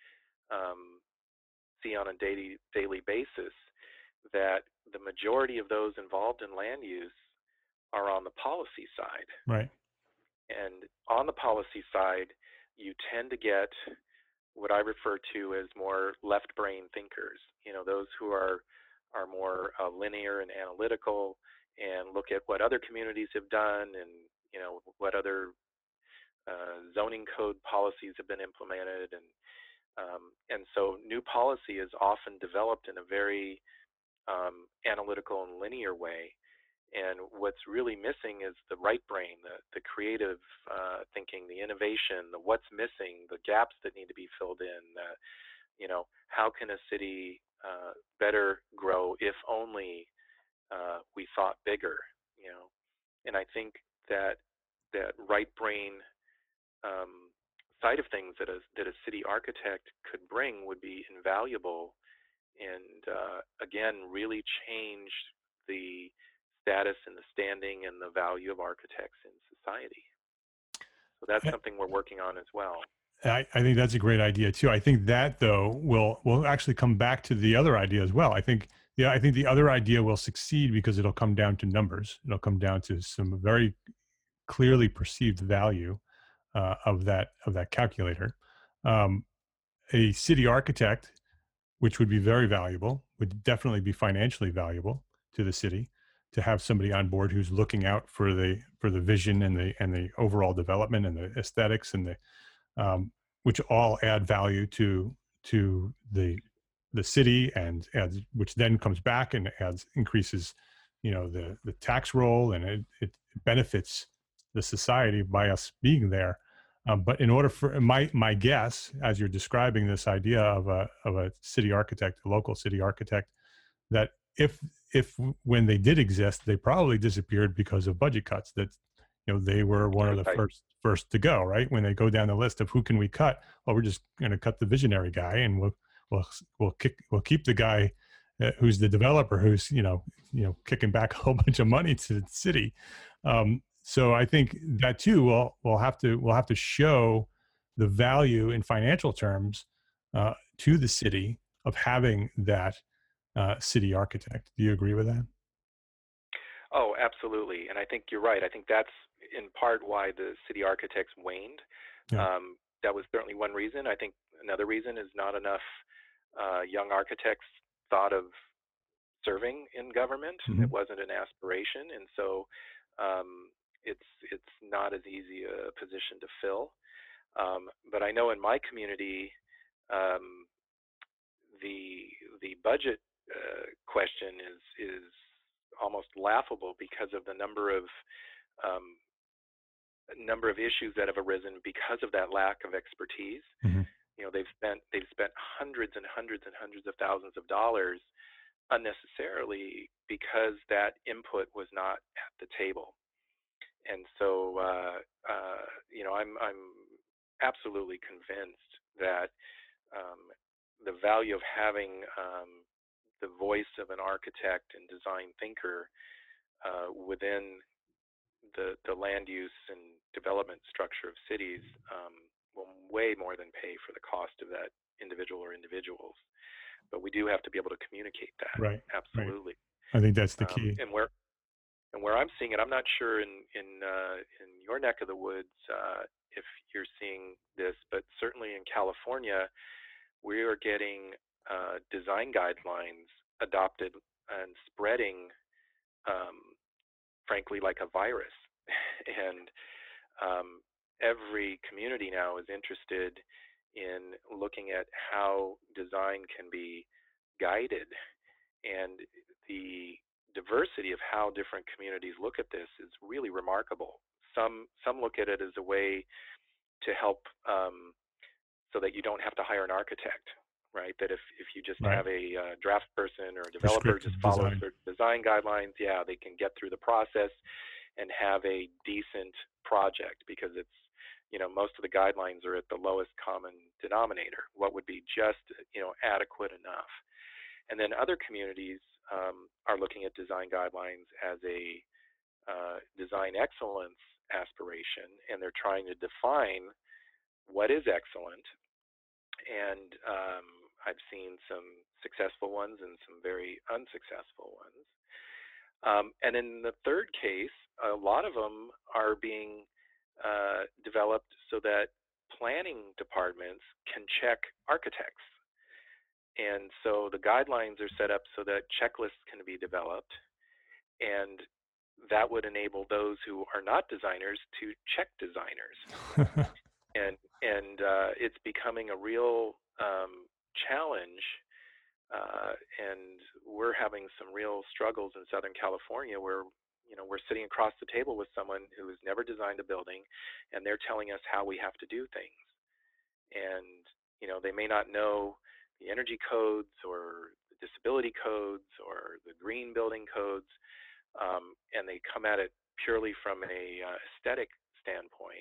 [SPEAKER 4] see on a daily basis that the majority of those involved in land use are on the policy side.
[SPEAKER 1] Right.
[SPEAKER 4] And on the policy side, you tend to get what I refer to as more left brain thinkers, those who are more linear and analytical and look at what other communities have done and, what other zoning code policies have been implemented. And so new policy is often developed in a very analytical and linear way. And what's really missing is the right brain, the creative thinking, the innovation, the what's missing, the gaps that need to be filled in. How can a city better grow if only we thought bigger? And I think that right brain side of things that a city architect could bring would be invaluable, and again, really change the status and the standing and the value of architects in society. So that's something we're working on as well.
[SPEAKER 1] I think that's a great idea too. I think that though will actually come back to the other idea as well. I think the other idea will succeed because it'll come down to numbers. It'll come down to some very clearly perceived value of that calculator. A city architect, which would be very valuable, would definitely be financially valuable to the city, to have somebody on board who's looking out for the vision and the overall development and the aesthetics and the which all add value to the city and adds, which then comes back and increases the tax roll, and it benefits the society by us being there. But in order for my guess, as you're describing this idea of a city architect, a local city architect, that if when they did exist, they probably disappeared because of budget cuts. That they were one of the first to go, right? When they go down the list of who can we cut, well, we're just going to cut the visionary guy, and we'll keep the guy who's the developer, who's kicking back a whole bunch of money to the city. So I think that too we'll have to show the value in financial terms to the city of having that city architect. Do you agree with that?
[SPEAKER 4] Oh, absolutely. And I think you're right. I think that's in part why the city architects waned. Yeah. That was certainly one reason. I think another reason is not enough young architects thought of serving in government. Mm-hmm. It wasn't an aspiration. And so it's not as easy a position to fill. But I know in my community, the budget question is almost laughable because of the number of issues that have arisen because of that lack of expertise. Mm-hmm. They've spent hundreds and hundreds and hundreds of thousands of dollars unnecessarily because that input was not at the table. And so I'm absolutely convinced that the value of having the voice of an architect and design thinker within the land use and development structure of cities will way more than pay for the cost of that individual or individuals. But we do have to be able to communicate that.
[SPEAKER 1] Right.
[SPEAKER 4] Absolutely.
[SPEAKER 1] Right. I think that's the key.
[SPEAKER 4] And where I'm seeing it, I'm not sure in your neck of the woods if you're seeing this, but certainly in California, we are getting design guidelines adopted and spreading, frankly, like a virus. And every community now is interested in looking at how design can be guided, and the diversity of how different communities look at this is really remarkable. Some look at it as a way to help so that you don't have to hire an architect, right? That if you just
[SPEAKER 1] Right.
[SPEAKER 4] have a draft person or a developer
[SPEAKER 1] Prescriptive
[SPEAKER 4] just follow
[SPEAKER 1] design.
[SPEAKER 4] certain design guidelines, yeah, they can get through the process and have a decent project, because it's, most of the guidelines are at the lowest common denominator, what would be just, adequate enough. And then other communities are looking at design guidelines as a design excellence aspiration, and they're trying to define what is excellent. And I've seen some successful ones and some very unsuccessful ones. And in the third case, a lot of them are being developed so that planning departments can check architects. And so the guidelines are set up so that checklists can be developed, and that would enable those who are not designers to check designers. And it's becoming a real challenge, and we're having some real struggles in Southern California where we're sitting across the table with someone who has never designed a building, and they're telling us how we have to do things. And they may not know the energy codes or the disability codes or the green building codes, and they come at it purely from a aesthetic standpoint.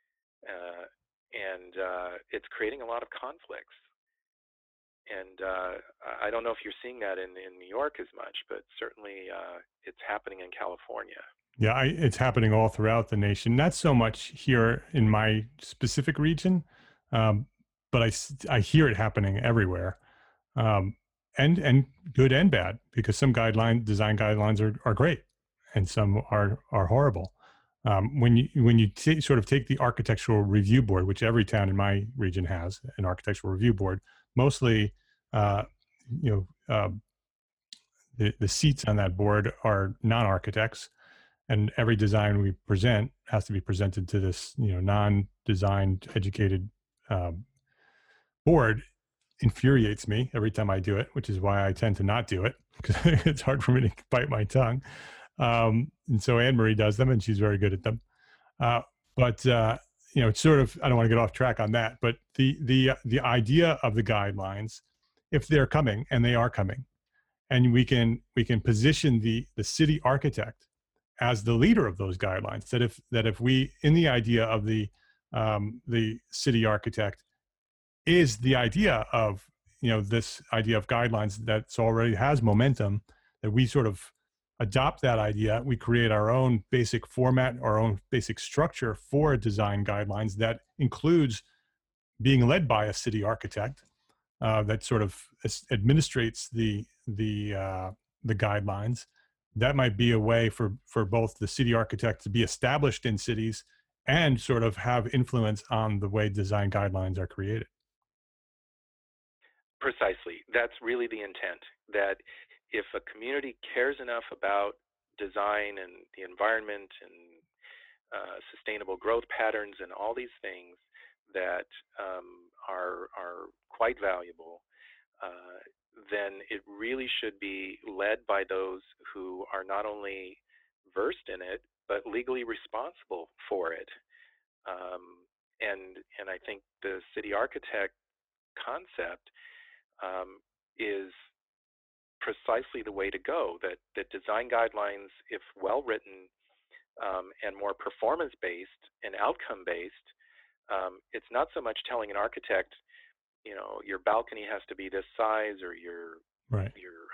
[SPEAKER 4] And it's creating a lot of conflicts. And I don't know if you're seeing that in New York as much, but certainly it's happening in California.
[SPEAKER 1] Yeah, it's happening all throughout the nation. Not so much here in my specific region, but I hear it happening everywhere, and good and bad, because some design guidelines are great, and some are horrible. When you sort of take the architectural review board, which every town in my region has an architectural review board, mostly, the seats on that board are non-architects, and every design we present has to be presented to this, non-designed, educated board. Infuriates me every time I do it, which is why I tend to not do it, because it's hard for me to bite my tongue. And so Anne-Marie does them, and she's very good at them. But it's sort of, I don't want to get off track on that, but the idea of the guidelines, if they're coming, and they are coming, and we can position the city architect as the leader of those guidelines. That if we, in the idea of the city architect, is the idea of this idea of guidelines that already has momentum, that we sort of adopt that idea, we create our own basic format, our own basic structure for design guidelines that includes being led by a city architect that sort of administrates the guidelines. That might be a way for both the city architect to be established in cities and sort of have influence on the way design guidelines are created.
[SPEAKER 4] Precisely. That's really the intent, that if a community cares enough about design and the environment and sustainable growth patterns and all these things that are quite valuable, then it really should be led by those who are not only versed in it, but legally responsible for it. And I think the city architect concept is precisely the way to go, that design guidelines, if well written and more performance based and outcome based, it's not so much telling an architect, your balcony has to be this size, or your
[SPEAKER 1] Right.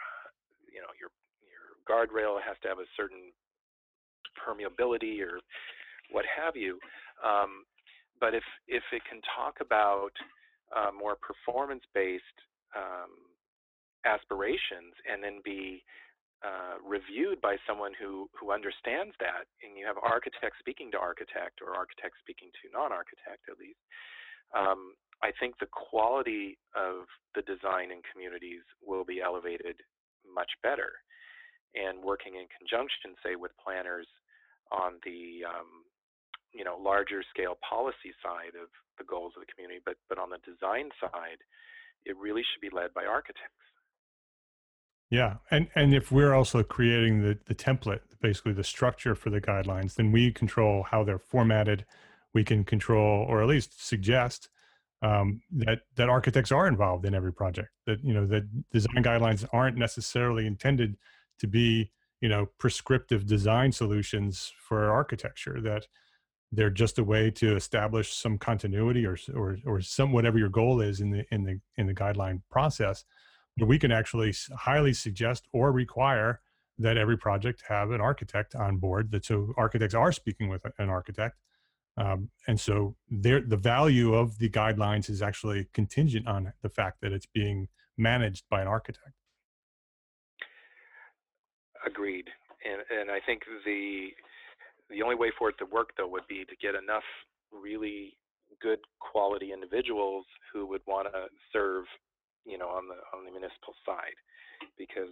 [SPEAKER 4] your guardrail has to have a certain permeability or what have you. But if it can talk about more performance-based aspirations, and then be reviewed by someone who understands that, and you have architect speaking to architect, or architect speaking to non-architect at least, I think the quality of the design in communities will be elevated much better. And working in conjunction, say, with planners on the larger scale policy side of the goals of the community, but on the design side, it really should be led by architects.
[SPEAKER 1] Yeah, and if we're also creating the template, basically the structure for the guidelines, then we control how they're formatted. We can control, or at least suggest, that architects are involved in every project. That that design guidelines aren't necessarily intended to be prescriptive design solutions for architecture. That they're just a way to establish some continuity, or some whatever your goal is in the guideline process. But we can actually highly suggest or require that every project have an architect on board. That so architects are speaking with an architect, and so the value of the guidelines is actually contingent on the fact that it's being managed by an architect.
[SPEAKER 4] Agreed. And I think the only way for it to work, though, would be to get enough really good quality individuals who would want to serve, on the municipal side, because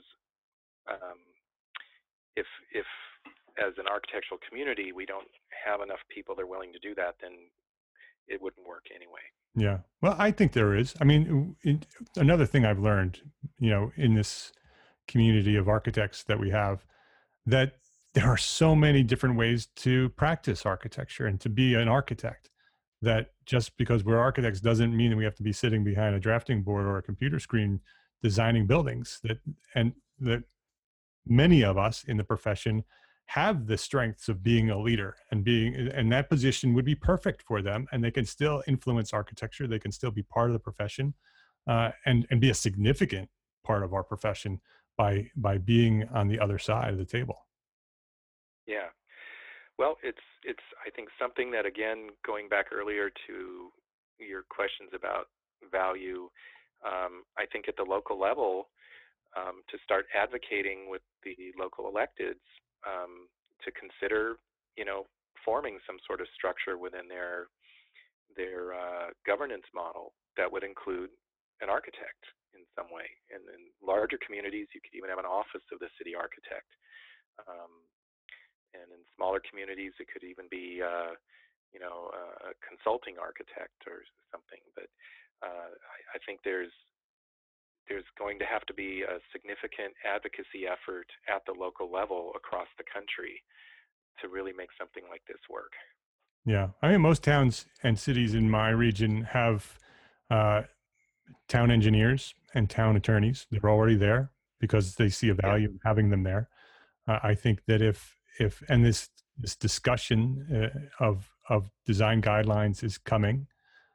[SPEAKER 4] if as an architectural community we don't have enough people that are willing to do that, then it wouldn't work anyway.
[SPEAKER 1] Yeah. Well, I think there is. I mean, another thing I've learned, in this community of architects that we have, that there are so many different ways to practice architecture and to be an architect, that just because we're architects doesn't mean that we have to be sitting behind a drafting board or a computer screen designing buildings. That many of us in the profession have the strengths of being a leader, and that position would be perfect for them, and they can still influence architecture. They can still be part of the profession, and be a significant part of our profession by being on the other side of the table.
[SPEAKER 4] Yeah. Well, it's I think something that, again, going back earlier to your questions about value, I think at the local level, to start advocating with the local electeds, to consider, forming some sort of structure within their governance model that would include an architect in some way. And in larger communities, you could even have an office of the city architect. And in smaller communities, it could even be, a consulting architect or something. But I think there's going to have to be a significant advocacy effort at the local level across the country to really make something like this work.
[SPEAKER 1] Yeah, I mean, most towns and cities in my region have town engineers and town attorneys. They're already there because they see a value in having them there. I think that if and this discussion of design guidelines is coming,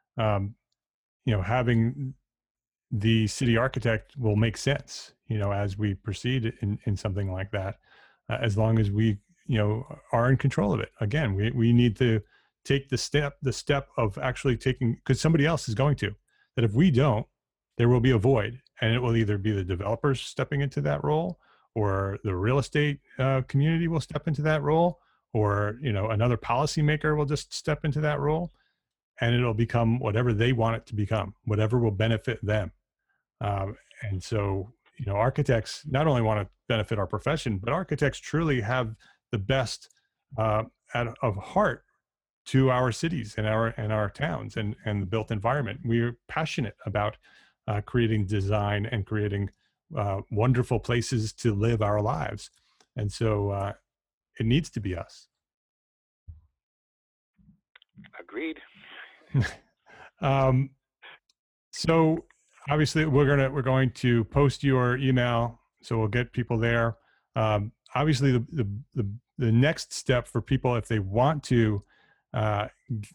[SPEAKER 1] having the city architect will make sense, as we proceed in something like that, as long as we, are in control of it. Again, we need to take the step of actually taking, because somebody else is going to, that if we don't, there will be a void, and it will either be the developers stepping into that role, or the real estate community will step into that role, or, another policymaker will just step into that role, and it'll become whatever they want it to become, whatever will benefit them. And so, architects not only want to benefit our profession, but architects truly have the best of heart to our cities and our towns and the built environment. We're passionate about creating design and creating wonderful places to live our lives. And so it needs to be us.
[SPEAKER 4] Agreed.
[SPEAKER 1] So obviously we're going to post your email, so we'll get people there. Obviously the next step for people, if they want to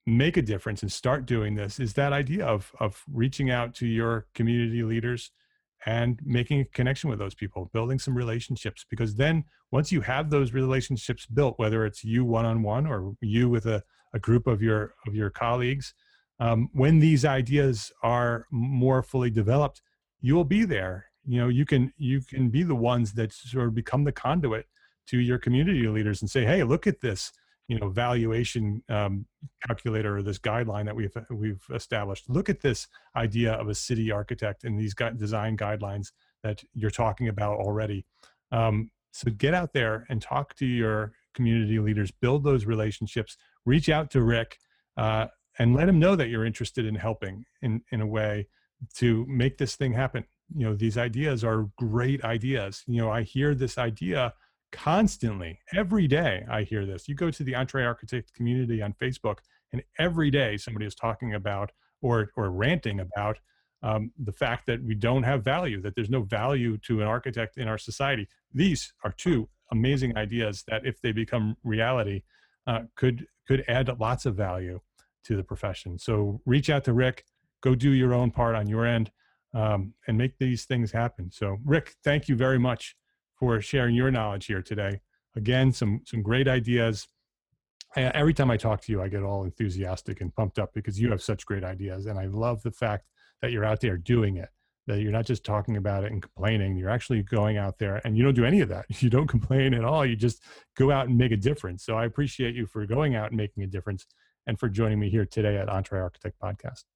[SPEAKER 1] make a difference and start doing this is that idea of reaching out to your community leaders and making a connection with those people, building some relationships, because then once you have those relationships built, whether it's you one-on-one or you with a group of your colleagues, when these ideas are more fully developed, you will be there. You can be the ones that sort of become the conduit to your community leaders and say, hey, look at this, valuation calculator or this guideline that we've established. Look at this idea of a city architect and these design guidelines that you're talking about already. So get out there and talk to your community leaders, build those relationships, reach out to Rick, and let him know that you're interested in helping in a way to make this thing happen. These ideas are great ideas. I hear this idea constantly. Every day I hear this. You go to the EntreArchitect community on Facebook, and every day somebody is talking about or ranting about the fact that we don't have value, that there's no value to an architect in our society. These are two amazing ideas that, if they become reality, could add lots of value to the profession. So reach out to Rick, go do your own part on your end, and make these things happen. So Rick, thank you very much for sharing your knowledge here today. Again, some great ideas. Every time I talk to you, I get all enthusiastic and pumped up because you have such great ideas. And I love the fact that you're out there doing it, that you're not just talking about it and complaining. You're actually going out there, and you don't do any of that. You don't complain at all. You just go out and make a difference. So I appreciate you for going out and making a difference and for joining me here today at EntreArchitect Podcast.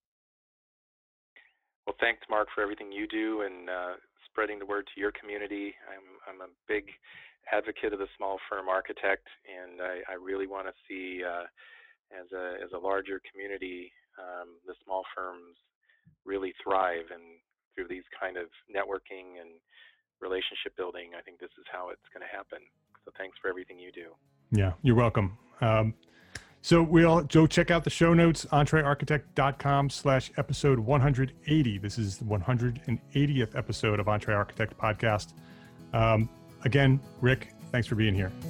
[SPEAKER 4] Well, thanks, Mark, for everything you do and spreading the word to your community. I'm a big advocate of the small firm architect, and I really want to see, as a larger community, the small firms really thrive. And through these kind of networking and relationship building, I think this is how it's going to happen. So thanks for everything you do. Yeah,
[SPEAKER 1] you're welcome. So we'll go check out the show notes, entrearchitect.com/episode 180. This is the 180th episode of EntreArchitect Podcast. Again, Rick, thanks for being here.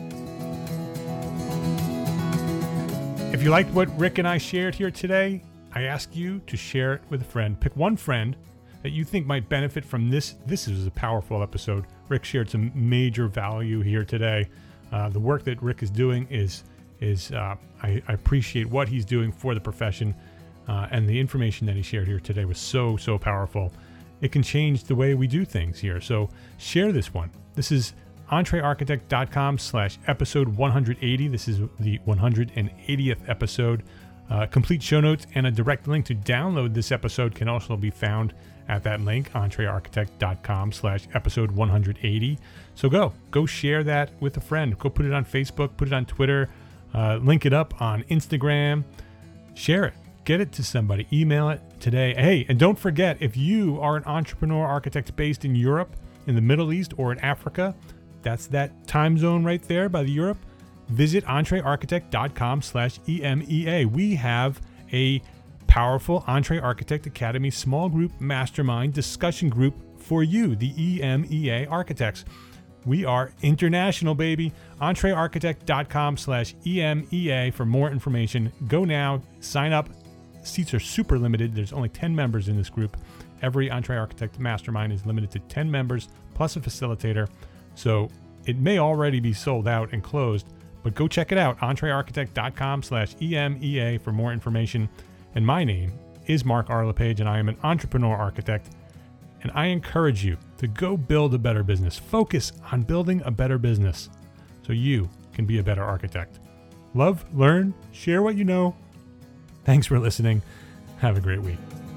[SPEAKER 1] If you liked what Rick and I shared here today, I ask you to share it with a friend. Pick one friend that you think might benefit from this. This is a powerful episode. Rick shared some major value here today. The work that Rick is doing I appreciate what he's doing for the profession, and the information that he shared here today was so powerful. It can change the way we do things here. So share this one. This is entrearchitect.com/episode 180. This is the 180th episode. Complete show notes and a direct link to download this episode can also be found at that link, entrearchitect.com/episode 180. So go share that with a friend. Go put it on Facebook, put it on Twitter, link it up on Instagram, share it, get it to somebody, email it today. Hey, and don't forget, if you are an entrepreneur architect based in Europe, in the Middle East, or in Africa, that's that time zone right there by the Europe, visit entrearchitect.com/EMEA. We have a powerful EntreArchitect Academy small group mastermind discussion group for you, the EMEA architects. We are international, baby. entrearchitect.com/EMEA for more information. Go now, sign up. Seats are super limited. There's only 10 members in this group. Every EntreArchitect mastermind is limited to 10 members plus a facilitator. So it may already be sold out and closed, but go check it out. entrearchitect.com/EMEA for more information. And my name is Mark R. LePage, and I am an entrepreneur architect. And I encourage you to go build a better business. Focus on building a better business so you can be a better architect. Love, learn, share what you know. Thanks for listening. Have a great week.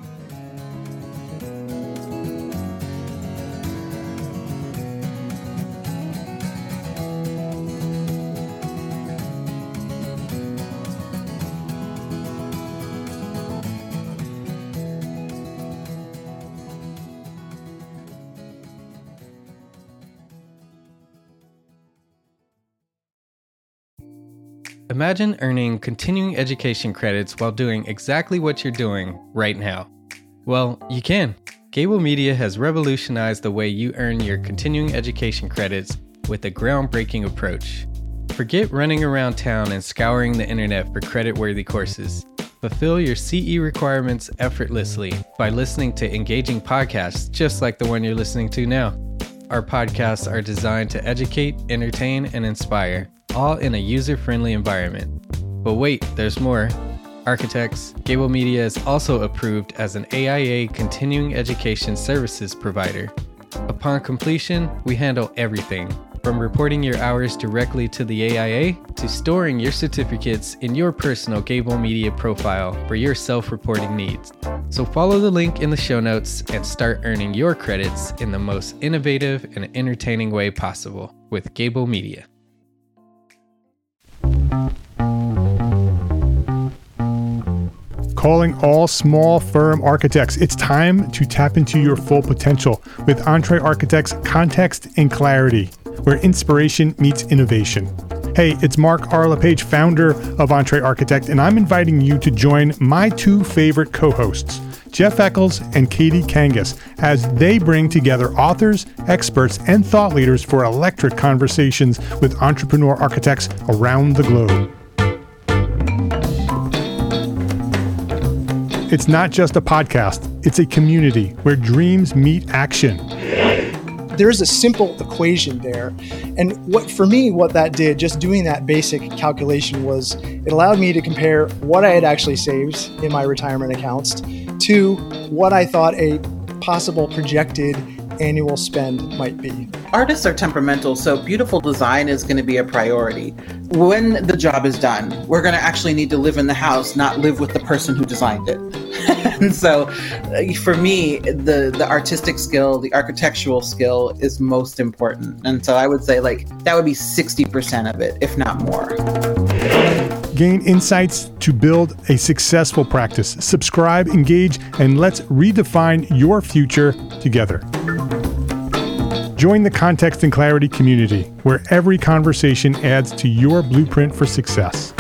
[SPEAKER 5] Imagine earning continuing education credits while doing exactly what you're doing right now. Well, you can. Gable Media has revolutionized the way you earn your continuing education credits with a groundbreaking approach. Forget running around town and scouring the internet for credit-worthy courses. Fulfill your CE requirements effortlessly by listening to engaging podcasts just like the one you're listening to now. Our podcasts are designed to educate, entertain, and inspire, all in a user-friendly environment. But wait, there's more. Architects, Gable Media is also approved as an AIA continuing education services provider. Upon completion, we handle everything, from reporting your hours directly to the AIA to storing your certificates in your personal Gable Media profile for your self-reporting needs. So follow the link in the show notes and start earning your credits in the most innovative and entertaining way possible with Gable Media.
[SPEAKER 1] Calling all small firm architects. It's time to tap into your full potential with Entre Architects Context and Clarity, where inspiration meets innovation. Hey, it's Mark R. LePage, founder of Entre Architect, and I'm inviting you to join my two favorite co-hosts, Jeff Eccles and Katie Kangas, as they bring together authors, experts, and thought leaders for electric conversations with entrepreneur architects around the globe. It's not just a podcast, it's a community where dreams meet action.
[SPEAKER 6] There's a simple equation there. And what that did, just doing that basic calculation, was it allowed me to compare what I had actually saved in my retirement accounts to what I thought a possible projected annual spend might be.
[SPEAKER 7] Artists are temperamental, so beautiful design is going to be a priority. When the job is done, we're going to actually need to live in the house, not live with the person who designed it. And so for me, the artistic skill, the architectural skill is most important. And so I would say that would be 60% of it, if not more.
[SPEAKER 1] Gain insights to build a successful practice. Subscribe, engage, and let's redefine your future together. Join the Context and Clarity community, where every conversation adds to your blueprint for success.